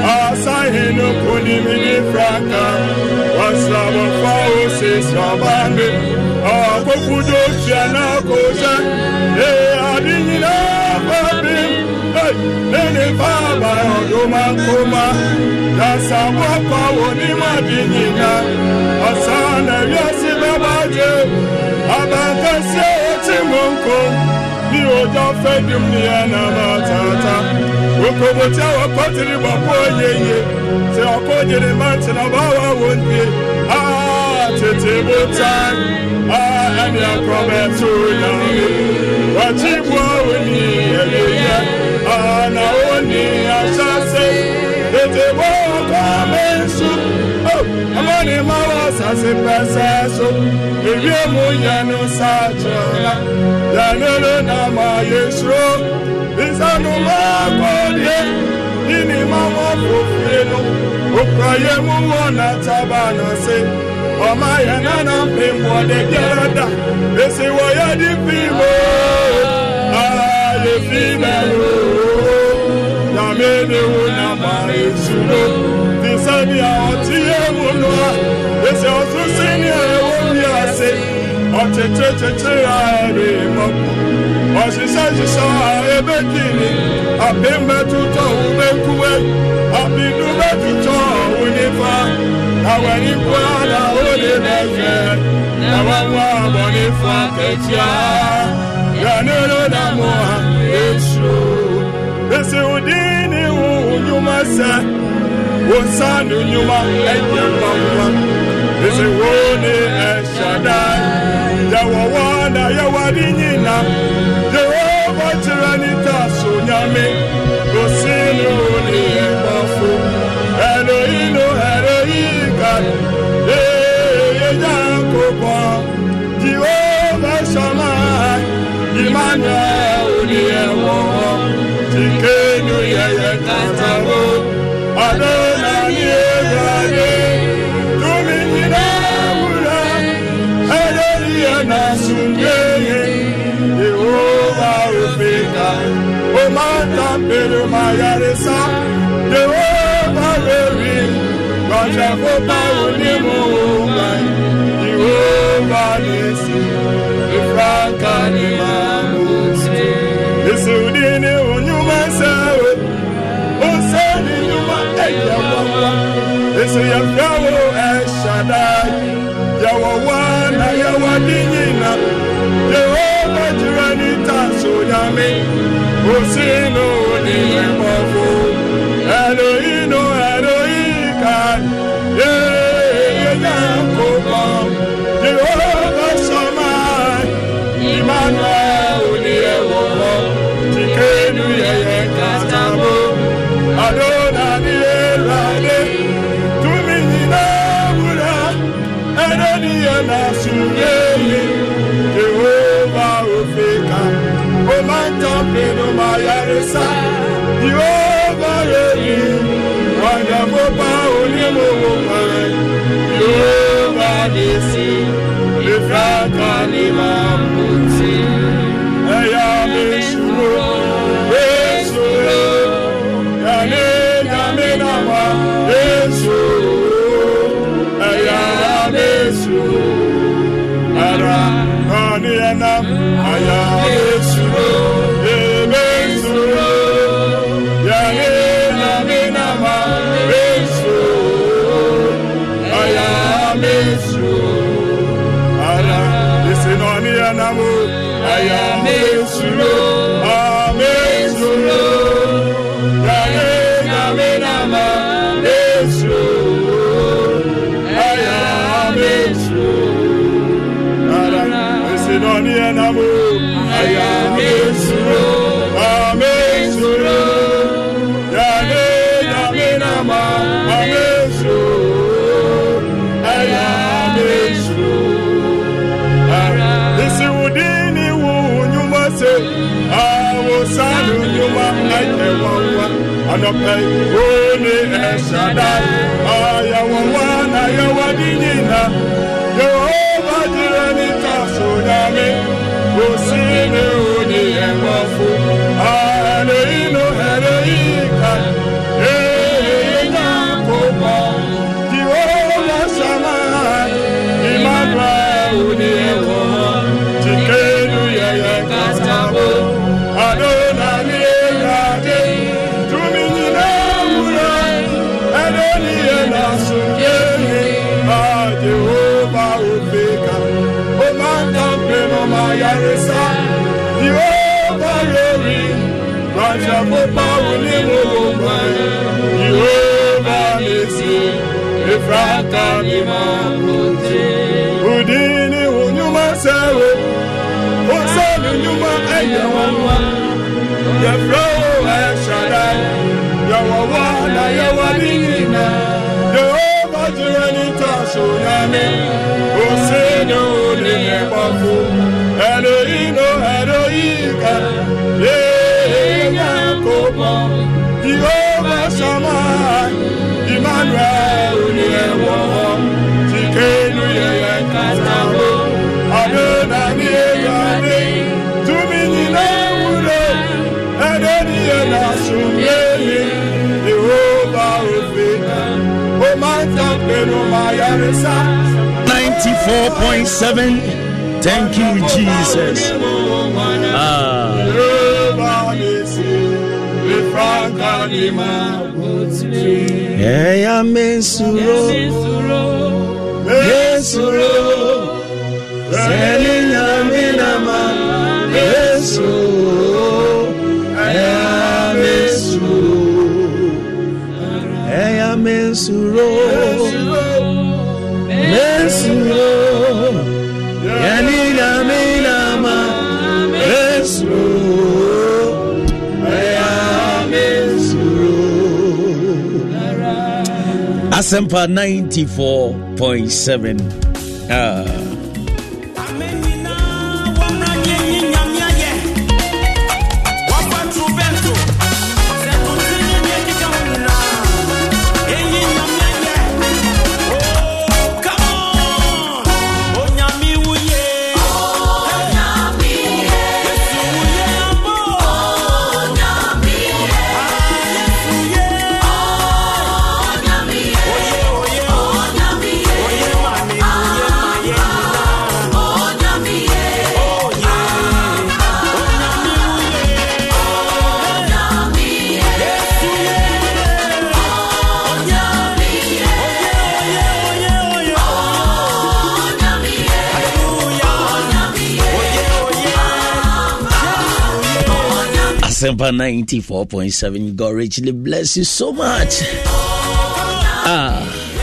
asahino kuni mini franka wasabo fao se sabande akokudo chiana kosa e adinina babim nene baba odoma koma dasabo kwa woni madinina asana yasi babaje abantase timonko ni ojo fedum ni ana matata Okobocha wakotiri bapoyeye se okojere mantina bawa wonde ah tete botan ah ani aprobeto yami wachibwa woni eleya ah na woni asase tete bo kamensu oh amani mawa sase peseso ewie mu yanu sachola yanelo na ma yesu Isanu makodie, ini mama fufino, ukraye muona tabana se, oma yanana pimbo de gerada, esi waya di pimbo, ah ye fimelo, yamene una maisuno, disani aotie munoa, esi osusini ewomiase, oche che che che aere moku. Oshisaji ebekini apembe tuto ubekuwe abidume tuto unifa awani kwala olebeje nawawa bonifa ketia yanero na moa yesu ese udini unyuma se wosanu nyuma ejemba ese woni eshadai yawawana yawadinina Jehovah Tiranita Sunyame Gosino ni Bafo Elohino Elohika Eh Yakoba Jehovah Shammah Emmanuel ni Ewo Tikenu Yeye Katabo Adonai ni Ebrade Tuminina Ura Elohia na Sunyame O mata pelo mayaresa Jehovah Reri Raja Fopa Unimu Jehovah Nisi Ifraka ni mamusi Isi udini unyuma sewe Useni nyuma eya wapa Isi ya fiawo eshadai Yawa wana yawa dinyina Jehovah Tiranita Sunyame Osino ni Embafo Elohino Elohika Ye Yakoba Jehovah Shammah Emmanuel ni Ewo Tikenu Yeye Katabo Adonai ni Elade Tuminina Wura Elohia na Sunyame Jehovah Ofeka Omanta Peno Mayaresa Jehovah Reri Wanda Fopa Unimu Jehovah Nisi Ifraka ni mamuti Eya Meshuro Meshuro Yane Yame Nama Meshuro Eya ara nani enam aya mesuro mesuro ya na mina ma mesuro aya mesuro ara isinoni enam aya mesuro mesuro ya na mina ma mesuro aya mesuro Sinoni enamu aya mesuro amesuro yane yamina ma amesuro aya mesuro ara isiudini wu nyuma se awo sanu nyuma ayewa anopai oni eshada aya wa na yawa dinina Yehova jirani tasonyame Osine oni enwafu Aleino hereika Eina kopa Yehova shama Imadwa oni enwafu Tikenu yeye kastabo Adona niekade Tuminyine mura Adoni ena sungeni Jehova Ofeka, Omanda Peno Mayaresa, Jehova Yori, Raja Popa Unimu Jehova Nisi, Efrata Nima Kote, Udini Unyuma Sewe, Osani Nyuma Ayawa, Yefro Eshadai, Yawawana Yawadina, Jehova Jiranita Soname, Oseno Nebafu, Eloino Eloika, Yea Kopa, Jehovah Shammah, Emmanuel Newa, Tikenu Yea Kastabo, Adonai Yagane, Tuminina Ure, Adonai Nasumye, Jehovah Ofeka, ninety-four point seven. Thank you, Jesus. Ah. Hey, I'm Mesuro. Mesuro. Selling Aminama. Mesuro. Hey, I'm Mesuro. Hey, I'm Mesuro. Mesuro, yanina minama, Mesuro, aya Mesuro. Asempa ninety-four point seven. Ah. Asempa ninety-four point seven. God richly bless you so much. Ah.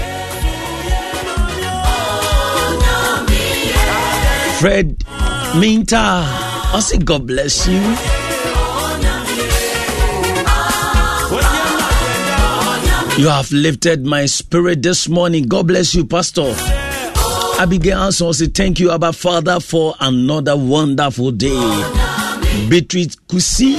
Fred Minta, I say God bless you. You have lifted my spirit this morning. God bless you, Pastor. Abigail also say thank you, Abba Father, for another wonderful day. Beatrice Kusi.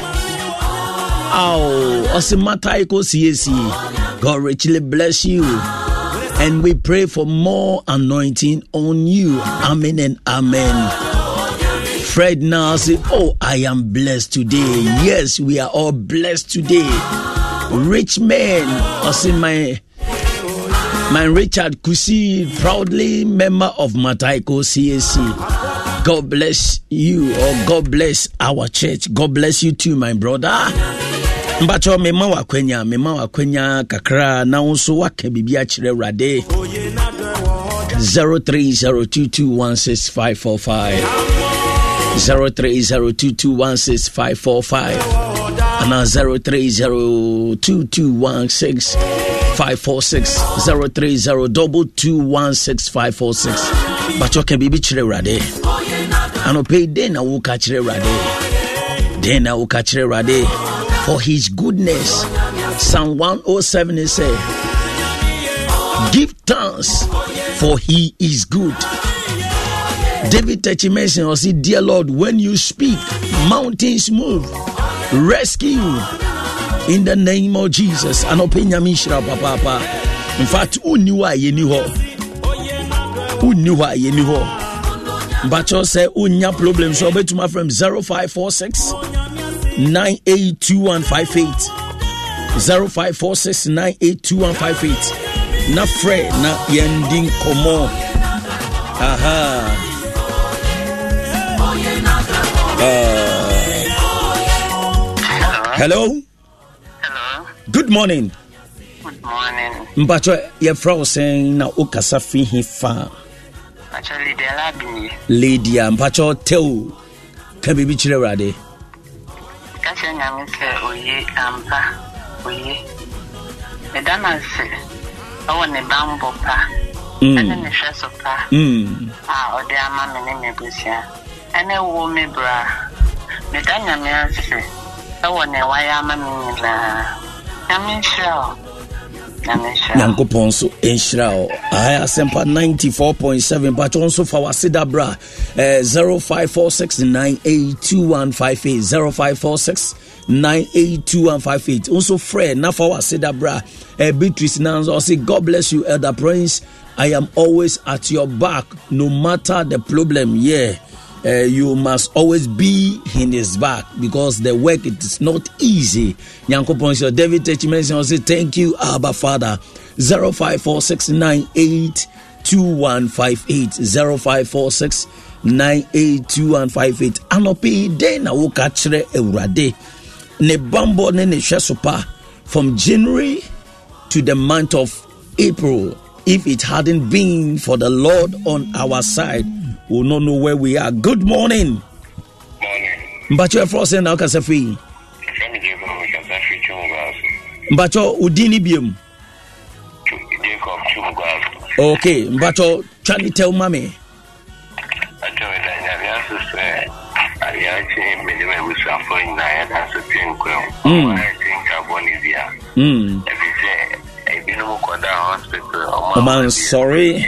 Oh, Osimataiko C A C. God richly bless you. And we pray for more anointing on you. Amen and amen. Fred now say, oh, I am blessed today. Yes, we are all blessed today. Rich man. Osim my My Richard Kusi, proudly member of Mataiko C A C. God bless you, or God bless our church. God bless you too, my brother. Mbacho mema wa kwenya, mema wa kwenya kakra na unso wake bibi achire rade. zero three zero two two one six five four five zero three zero two two one six five four five and zero three zero two two one six five four six zero three zero two two one six five four six. But you can be chire rade. Ano pay den na wo ka chire rade. Den na wo ka chire rade for his goodness. Psalm one oh seven is say, give thanks for he is good. David Techimenson will say, dear Lord, when you speak, mountains move. Rescue in the name of Jesus. And opinion mishra papa. In fact, who knew why you knew her? Who knew why you knew her? But you say, unya problem. So bet to my friend zero five four six nine eight two one five eight zero five four six nine eight two one five eight. Na fre na yending komo. Aha. Uh, hello. Hello. Good morning. Good morning. Mbacho ye frau saying na ukasa fi hifa. Actually, they are me. Lady Mbacho tell can be chile rade. Kasi nyami se oye ampa oye. Medana se awo ne bambo pa. Ene ne hweso pa. Mm. Ah, ode ama me ne mebusia. Ene wo me bra. Medanya me ase. Awo ne waya ama me la. Nyami shao. Nyankopon so enshira I asempa ninety-four point seven but also for wasida bra zero five four six nine eight two one five eight zero five four six nine eight two one five eight also friend na for wasida bra Beatrice Nanzo say God bless you Elder Prince. I am always at your back no matter the problem. Yeah. Uh, you must always be in his back because the work it is not easy. Yanko Poncio David Techimenson say thank you Abba Father. zero five four six nine eight two one five eight zero five four six nine eight two one five eight. Anope de na wo ka kire Ewurade ne bambo ne ne hwesopa from January to the month of April. If it hadn't been for the Lord on our side, we will not know where we are. Good morning. Morning. Mbacho Frost na Okasafi. Mbacho udini biem. Okay, Mbacho chani tell mami. Mm. Oh man, sorry.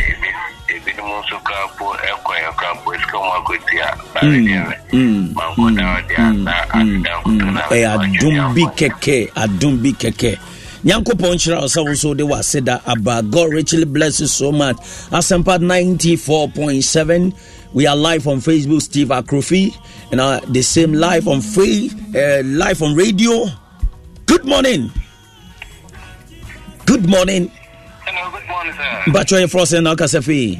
Adumbi keke, adumbi keke. Nyanko Ponchra osawo so de waseda aba. God richly bless you so much. Asempa ninety-four point seven. We are live on Facebook, Steve Akrofi, and uh, the same live on free, uh, live on radio. Good morning. Good morning. Hello, good morning, sir. Bacho ye frozen na kasefi.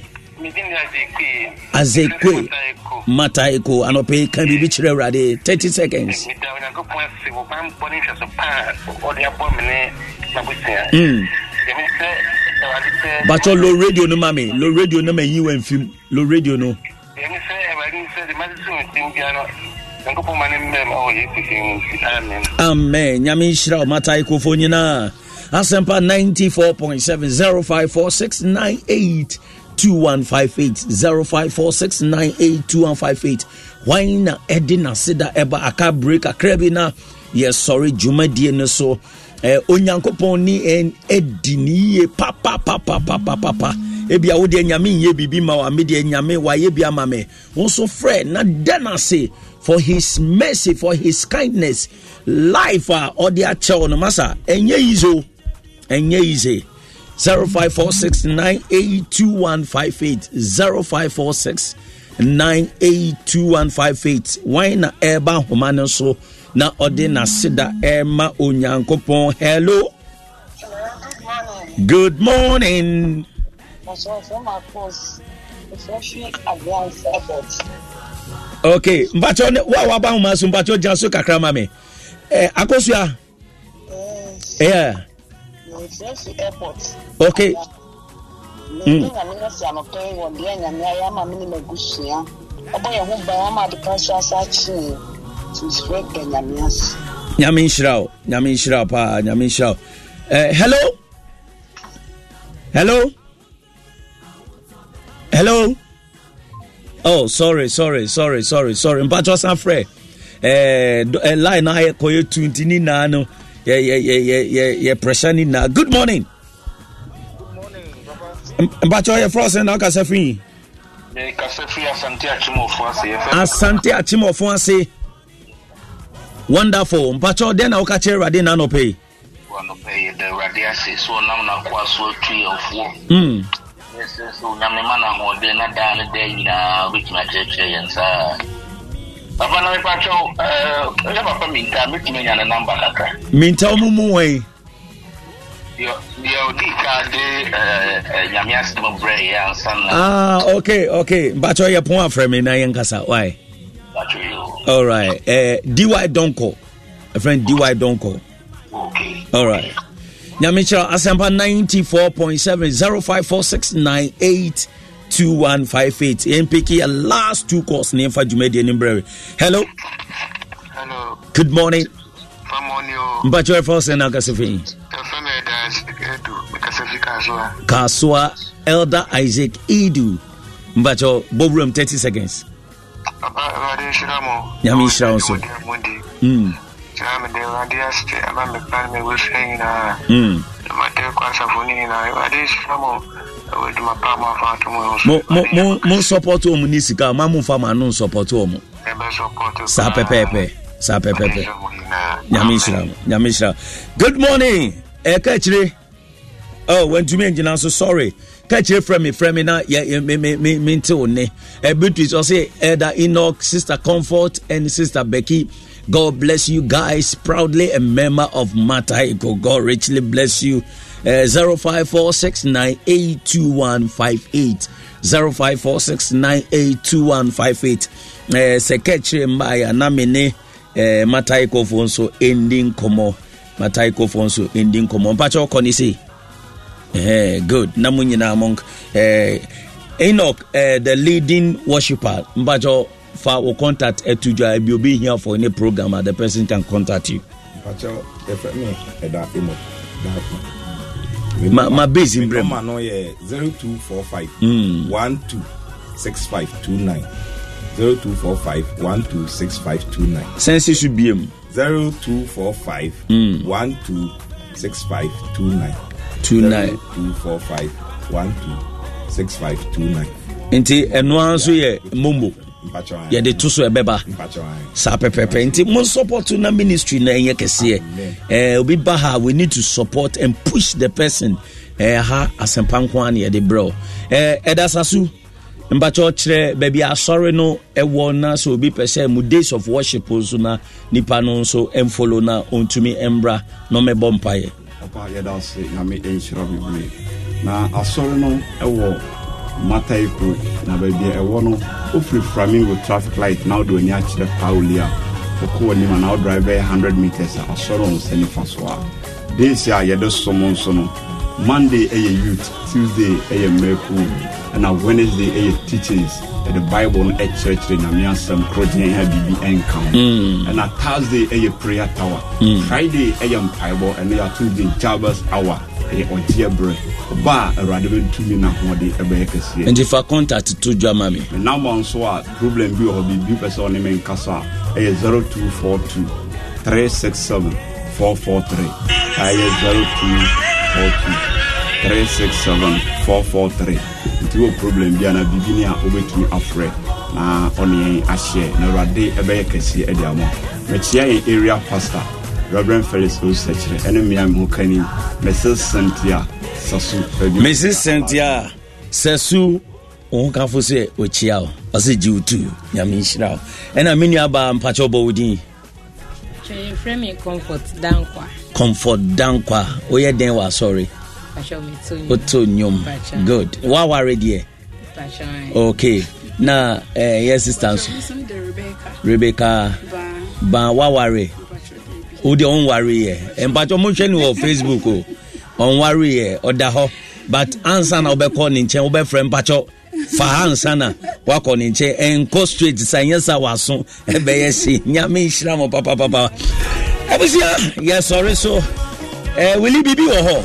Azekwe Mataiko anope can be chire rade thirty seconds. Mm. Bacho low radio no mami, low radio no me you and film, low radio no. Amen. Nyami shira Mataiko for nyina. Asempa ninety-four point seven zero five four six nine eight two one five eight zero five four six nine eight two one five eight. Why na Edina Sida Eba Aka break a crebina? Yes, sorry, Juma Dien so Onyankopon ni en Edini papa papa papa papa. Ebia wo de nyame ye bibi ma wa me de nyame wa ye bia ma me. Also friend na dana say for his mercy, for his kindness, life uh, or their child no masa enye izo enye easy. zero five four six nine eight two one five eight zero five four six nine eight two one five eight. Why na eba homano so na ode na sida ema onyankopon. Hello. Good morning. Good morning. Okay, Mbacho, what about Masum Bacho Jasu Kakramame? Eh, Akosua? Yeah. Okay. Mm. Nyamin Shrao, Nyamin Shrao, pa, Nyamin Shrao. Uh, hello? Hello? Hello? Oh, sorry, sorry, sorry, sorry, sorry. Mpacho Sanfre. Eh, line I koye twenty ni na no. Yeah, yeah, yeah, yeah, yeah, yeah, pressure ni na. Good morning. Good morning, Papa. Mpacho ye frost na kasefi. Me kasefi Asante Achimofo ase. Asante Achimofo ase. Wonderful. Mpacho den na okache rade na no pay. No pay the radiasi so nam na kwa so three of four. Mm. Yes, so nyame mana ho de na dan de nyina which na church yensa. Papa na Pacho eh ya papa minta mitime nya na number kaka. Minta omumu we. Yo yo di ka de eh nyame asem bre ya ansan. Ah, okay, okay. Mpacho ye pon afre me na yenkasa. Why? Pacho yo. All right. Eh D Y Donko. A friend D Y Donko. Okay. All right. Nyamicha Asempa ninety-four point seven zero five four six nine eight two one five eight. M P K last two calls name for Jumedi and Imbre. Hello. Hello. Good morning. Good morning. Mbacho first and Akasefi. Kaswa Elder Isaac Edu. Mbacho Bobrum thirty seconds. Nyamisha also. Mm. I'm the radius, I'm the plan me with saying, Mm. my dear Quasafoni, I did some with my palm Mo mo mo support to munisika mamu fama no support to mo. Sa pepepe, sa pepepe. Nyamishra, nyamishra. Good morning. Eh kachire. Oh, when to me engine so sorry. Kachire from me from me na me me me me nte ne. Eh Beatrice o say Elder Enoch, Sister Comfort and Sister Becky. God bless you guys. Proudly a member of Mataiko. God richly bless you. Uh, zero five four six nine eight two one five eight zero five four six nine eight two one five eight. Seketche mbaya namene Mataiko fonso ending komo. Mataiko fonso ending komo. Mpacho konisi. Eh, good. Namunyina among uh, Enoch, uh, the leading worshipper. Mpacho for or contact Etuja, you'll be here for any program, the person can contact you. My, my base in Bremen. zero two four five one two six five two nine zero two four five one two six five two nine. Sense should be him. zero two four five one two six five two nine two nine two four five one two six five two nine. Inti enwa so ye mombo. Yeah, the two so ebeba. Sa pepepe. Inti mon support to na ministry na enye kese. Eh obi baha, we need to support and push the person. Eh ha asempanko an ye de bro. Eh edasasu mbacho kire baby asori no ewo na so obi pese mu days of worship so na nipa no so emfollow na ontumi embra no me bompaye. Papa ye da se na me enshira bibli. Na asori no ewo Mataiko na baby e wono ofri flamingo traffic light now do nya kire paulia oko ni ma now drive one hundred meters asoro on seni faswa this year ye do somon so no Monday a youth, Tuesday a miracle, and a Wednesday a teachings at the Bible at church in Amiansam Crojan B B N count, and a Thursday a prayer tower, Friday a Bible, and they are Tuesday Jabba's hour. Or dear bread, bar rather than two minutes more day a baker's here. And if I contact to Jamami, the number on so problem be or be be person name in Casa a zero two four two three six seven four four three. I zero two four two three six seven four four three. Into a problem be an beginning over to afraid. Na only a share no rade a baker's here at the amount. Mechia area pastor. Reverend Felix Osechre, enemy am Hukani, Missus Cynthia Sasu, Missus Cynthia Sasu, Onkafuse, Ochiao, as a Jew too, Yamishra, and I mean Yaba Pachobo Wudi. Frame comfort, Dankwa. Comfort, Dankwa, Oya Denwa, sorry. Otonyum. Good. What worry dear? Okay. Now, uh, yes, sisters. Rebecca. Ba what worry? Who don't worry? And but you mention on Facebook. On worry or the but answer now be calling chen be friend pacho fa answer na wa calling chen en co straight science waso e be yesi nyame nhira mo papa papa ebusia yes sorry so eh will bibi wo ho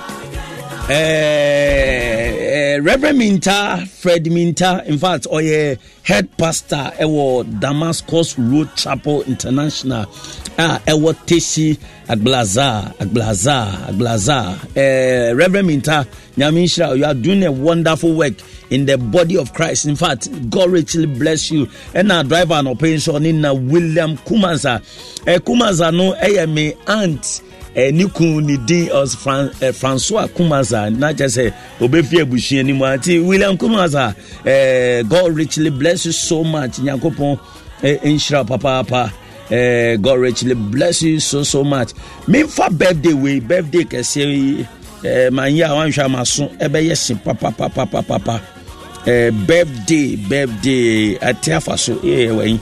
eh Reverend Minta Fred Minta in fact oye head pastor ewo Damascus Road Chapel International ah ewo Teshi Aglaza Aglaza Aglaza eh Reverend Minta Nyamishra, you are doing a wonderful work in the body of Christ. In fact, God richly bless you. And our driver and pension in William Kumaza eh Kumaza no eh me aunt eh niku ni din os Fran, eh, Francois Kumaza not just say obefie bushi anymore. William Kumaza eh God richly bless you so much. Nyakopon eh inshira papa papa eh God richly bless you so so much. Me for birthday we birthday kese eh man ya wan hwa maso ebe yesin papa papa papa papa eh birthday birthday atiafa so eh wen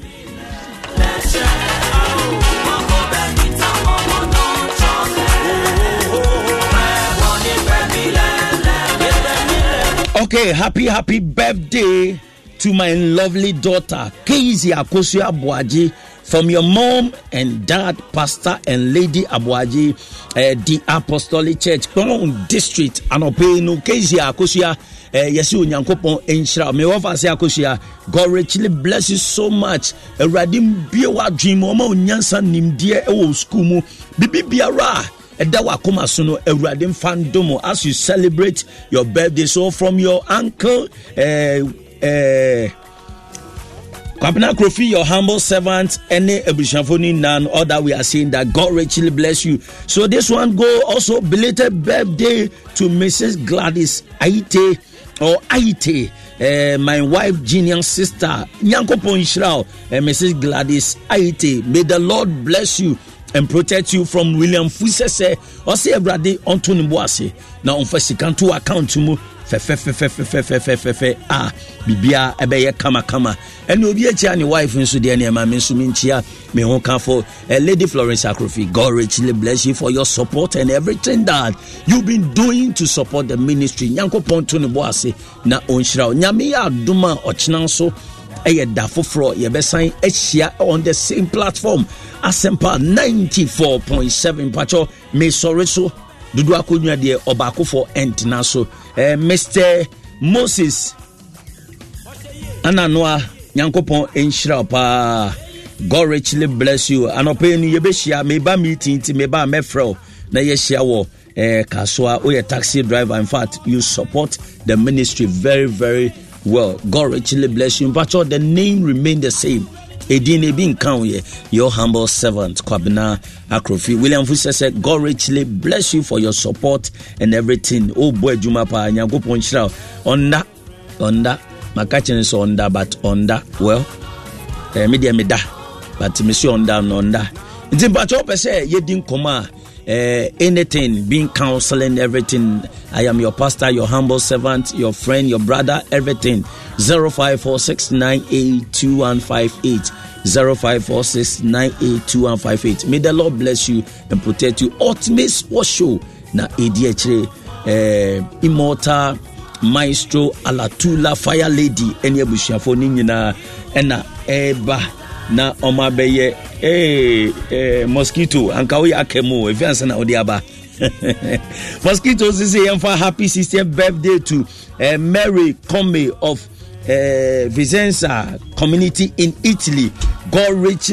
okay, happy happy birthday to my lovely daughter Kezi Akosu Abuaji from your mom and dad, Pastor and Lady Abuaji, uh, the Apostolic Church, Kong District, Anopenu Kezi Akosu eh Yesu Nyankopon enhira me wofa se Akosu God richly bless you so much. Eradim biewa dream o ma onyansa nimde e wo school mu bibibiara Eda wakoma sono Ewurade fandomo as you celebrate your birthday. So from your uncle eh eh Kwabena Krofi, your humble servant, any ebushanfoni nan all that we are saying that God richly bless you. So this one go also belated birthday to Missus Gladys Aite or Aite. Uh, my wife, genius sister, Nyankopon Shrao, uh, Missus Gladys Aite. May the Lord bless you and protect you from William Fusese or say Brady Anthony Boise. Now on first you can to account to mu fe fe fe fe fe fe fe fe fe fe ah bibia ebeye kama kama and obi echi ani wife nso de na ma me nso minchia me ho kan for Lady Florence Akrofi. God richly bless you for your support and everything that you've been doing to support the ministry. Nyankopon to ne Boise na onhira nyame ya aduma ochina so eye da foforo ye besan ehia on the same platform Asempa ninety-four point seven pacho me sorry so dudu akonwa de obako for end na so eh, Mister Moses Ananoa Nyankopon enhira pa. God richly bless you. Anope ni yebehia me ba meeting ti me ba mefro na yehia wo eh kaswa o ye taxi driver. In fact, you support the ministry very very well. God richly bless you. But the name remain the same. Edine bin kan ye your humble servant Kwabena Akrofi. William Fuse said God richly bless you for your support and everything. Oh boy Juma pa Nyankopon hira on that on that makachen so on that but on that well eh media me da but me see on that on that nti but you say ye din koma eh anything being counseling everything. I am your pastor, your humble servant, your friend, your brother, everything. zero five four six nine eight two one five eight zero five four six nine eight two one five eight. May the Lord bless you and protect you. Ultimate Sports Show na edh eh immortal maestro Alatula Fire Lady eni abushafo ni nyina ena eba na omabeye eh eh mosquito anka we akemo efianse na odiaba mosquitoes is a for happy sixtieth birthday to uh, Mary Come of uh, Vicenza community in Italy. God richly